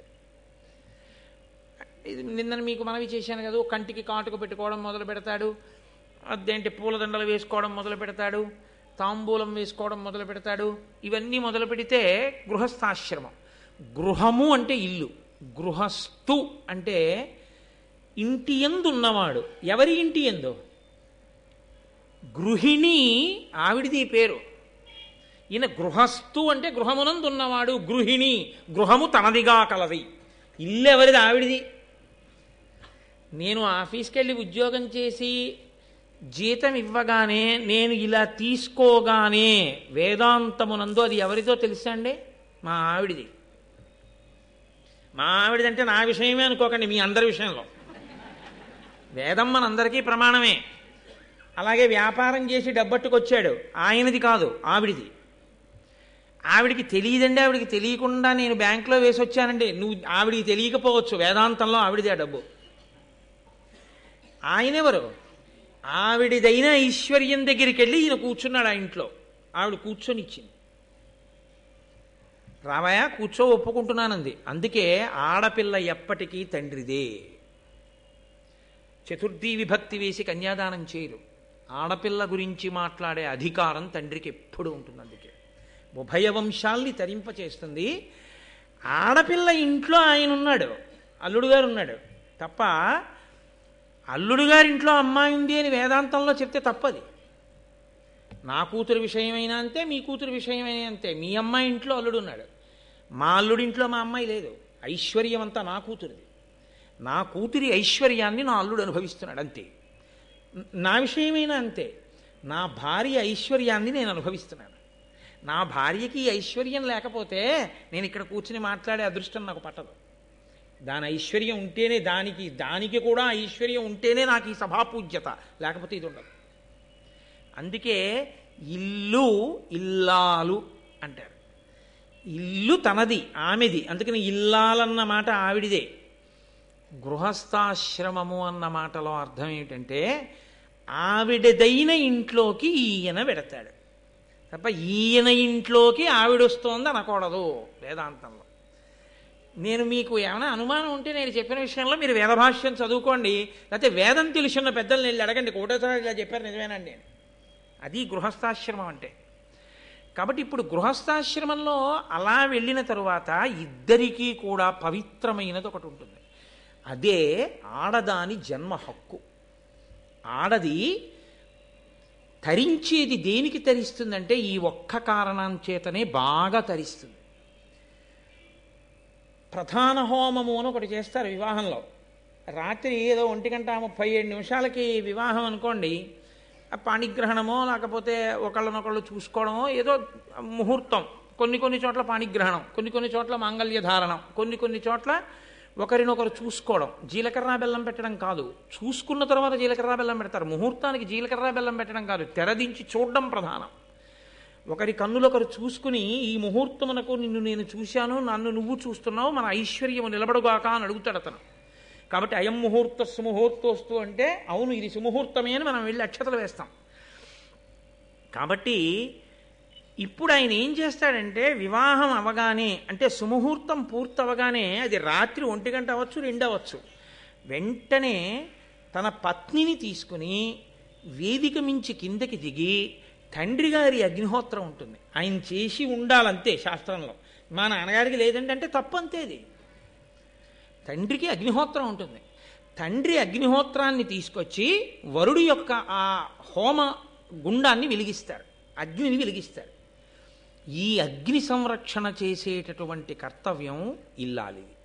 ఇది నిన్న మీకు మనవి చేశాను కదా, కంటికి కాటుకు పెట్టుకోవడం మొదలు పెడతాడు, అదేంటి పూలదండలు వేసుకోవడం మొదలు పెడతాడు, తాంబూలం వేసుకోవడం మొదలు పెడతాడు. ఇవన్నీ మొదలు పెడితే గృహస్థాశ్రమం. గృహము అంటే ఇల్లు, గృహస్థు అంటే ఇంటి యందు ఉన్నవాడు. ఎవరి ఇంటి యందు? గృహిణి ఆవిడిది పేరు. ఈయన గృహస్థు అంటే గృహమునందు ఉన్నవాడు. గృహిణి గృహము తనదిగా కలది. ఇల్లు ఎవరిది? ఆవిడిది. నేను ఆఫీస్కి వెళ్ళి ఉద్యోగం చేసి జీతం ఇవ్వగానే నేను ఇలా తీసుకోగానే వేదాంతమునందు అది ఎవరిదో తెలుసా అండి? మా ఆవిడిది. మా ఆవిడిదంటే నా విషయమే అనుకోకండి, మీ అందరి విషయంలో. వేదం మనందరికీ ప్రమాణమే. అలాగే వ్యాపారం చేసి డబ్బట్టుకొచ్చాడు, ఆయనది కాదు, ఆవిడిది. ఆవిడికి తెలియదండి, ఆవిడికి తెలియకుండా నేను బ్యాంకులో వేసి వచ్చానండి. ఆవిడికి తెలియకపోవచ్చు, వేదాంతంలో ఆవిడిదే డబ్బు. ఆయనెవరు? ఆవిడిదైన ఐశ్వర్యం దగ్గరికి వెళ్ళి ఈయన కూర్చున్నాడు ఆ ఇంట్లో. ఆవిడ కూర్చొని ఇచ్చింది. రామయ్య కూర్చో, ఒప్పుకుంటున్నానంది. అందుకే ఆడపిల్ల ఎప్పటికీ తండ్రిదే. చతుర్థీ విభక్తి వేసి కన్యాదానం చేయరు. ఆడపిల్ల గురించి మాట్లాడే అధికారం తండ్రికి ఎప్పుడు ఉంటుంది. అందుకే ఉభయ వంశాల్ని తరింపచేస్తుంది. ఆడపిల్ల ఇంట్లో ఆయన ఉన్నాడు, అల్లుడు గారు ఉన్నాడు తప్ప అల్లుడు గారింట్లో అమ్మాయి ఉంది అని వేదాంతంలో చెప్తే తప్పది. నా కూతురు విషయమైనా అంతే, మీ కూతురు విషయమైనా అంతే. మీ అమ్మాయి ఇంట్లో అల్లుడు ఉన్నాడు, మా అల్లుడింట్లో మా అమ్మాయి లేదు. ఐశ్వర్యం అంతా నా కూతురిది. నా కూతురి ఐశ్వర్యాన్ని నా అల్లుడు అనుభవిస్తున్నాడు అంతే. నా విషయమైనా అంతే. నా భార్య ఐశ్వర్యాన్ని నేను అనుభవిస్తున్నాను. నా భార్యకి ఐశ్వర్యం లేకపోతే నేను ఇక్కడ కూర్చుని మాట్లాడే అదృష్టం నాకు పట్టదు. దాని ఐశ్వర్యం ఉంటేనే, దానికి కూడా ఐశ్వర్యం ఉంటేనే నాకు ఈ సభాపూజ్యత, లేకపోతే ఇది ఉండదు. అందుకే ఇల్లు ఇల్లాలు అంటారు. ఇల్లు తనది, ఆమెది. అందుకని ఇల్లాలన్న మాట ఆవిడిదే. గృహస్థాశ్రమము అన్న మాటలో అర్థం ఏమిటంటే ఆవిడదైన ఇంట్లోకి ఈయన పెడతాడు తప్ప ఈయన ఇంట్లోకి ఆవిడొస్తోంది అనకూడదు వేదాంతంలో. నేను మీకు ఏమైనా అనుమానం ఉంటే నేను చెప్పిన విషయంలో మీరు వేదభాష్యం చదువుకోండి, లేకపోతే వేదం తెలుసున్న పెద్దలు వెళ్ళి అడగండి, కోటేశ్వర ఇలా చెప్పారు నిజమేనండి అని. అది గృహస్థాశ్రమం అంటే. కాబట్టి ఇప్పుడు గృహస్థాశ్రమంలో అలా వెళ్ళిన తరువాత ఇద్దరికీ కూడా పవిత్రమైనది ఒకటి ఉంటుంది. అదే ఆడదాని జన్మ హక్కు. ఆడది తరించేది దేనికి తరిస్తుందంటే ఈ ఒక్క కారణం చేతనే బాగా తరిస్తుంది. ప్రధాన హోమము అని ఒకటి చేస్తారు వివాహంలో. రాత్రి ఏదో 1:37 వివాహం అనుకోండి, పాణిగ్రహణమో లేకపోతే ఒకళ్ళనొకళ్ళు చూసుకోవడమో ఏదో ముహూర్తం. కొన్ని చోట్ల పాణిగ్రహణం, కొన్ని చోట్ల మాంగళ్య ధారణం, కొన్ని చోట్ల ఒకరినొకరు చూసుకోవడం. జీలకర్ర బెల్లం పెట్టడం కాదు, చూసుకున్న తర్వాత జీలకర్ర బెల్లం పెడతారు. ముహూర్తానికి జీలకర్ర బెల్లం పెట్టడం కాదు, తెరదించి చూడడం ప్రధానం. ఒకరి కన్నులొకరు చూసుకుని ఈ ముహూర్తమునకు నిన్ను నేను చూశాను, నన్ను నువ్వు చూస్తున్నావు, మన ఐశ్వర్యము నిలబడుగాక అని అడుగుతాడు అతను. కాబట్టి అయం ముహూర్త సుముహూర్తోస్తు అంటే అవును ఇది సుముహూర్తమే అని మనం వెళ్ళి అక్షతలు వేస్తాం. కాబట్టి ఇప్పుడు ఆయన ఏం చేస్తాడంటే వివాహం అవగానే, అంటే సుముహూర్తం పూర్తవగానే, అది రాత్రి 1 అవ్వచ్చు 2 అవ్వచ్చు, వెంటనే తన పత్నిని తీసుకుని వేదిక మించి కిందకి దిగి తండ్రి గారి అగ్నిహోత్రం ఉంటుంది, ఆయన చేసి ఉండాలంతే శాస్త్రంలో. మా నాన్నగారికి లేదంటే అంటే తప్పంతేది. తండ్రికి అగ్నిహోత్రం ఉంటుంది. తండ్రి అగ్నిహోత్రాన్ని తీసుకొచ్చి వరుడు యొక్క ఆ హోమ గుండాన్ని వెలిగిస్తారు, అగ్నిని వెలిగిస్తారు. ఈ అగ్ని సంరక్షణ చేసేటటువంటి కర్తవ్యం ఇల్లాలిది.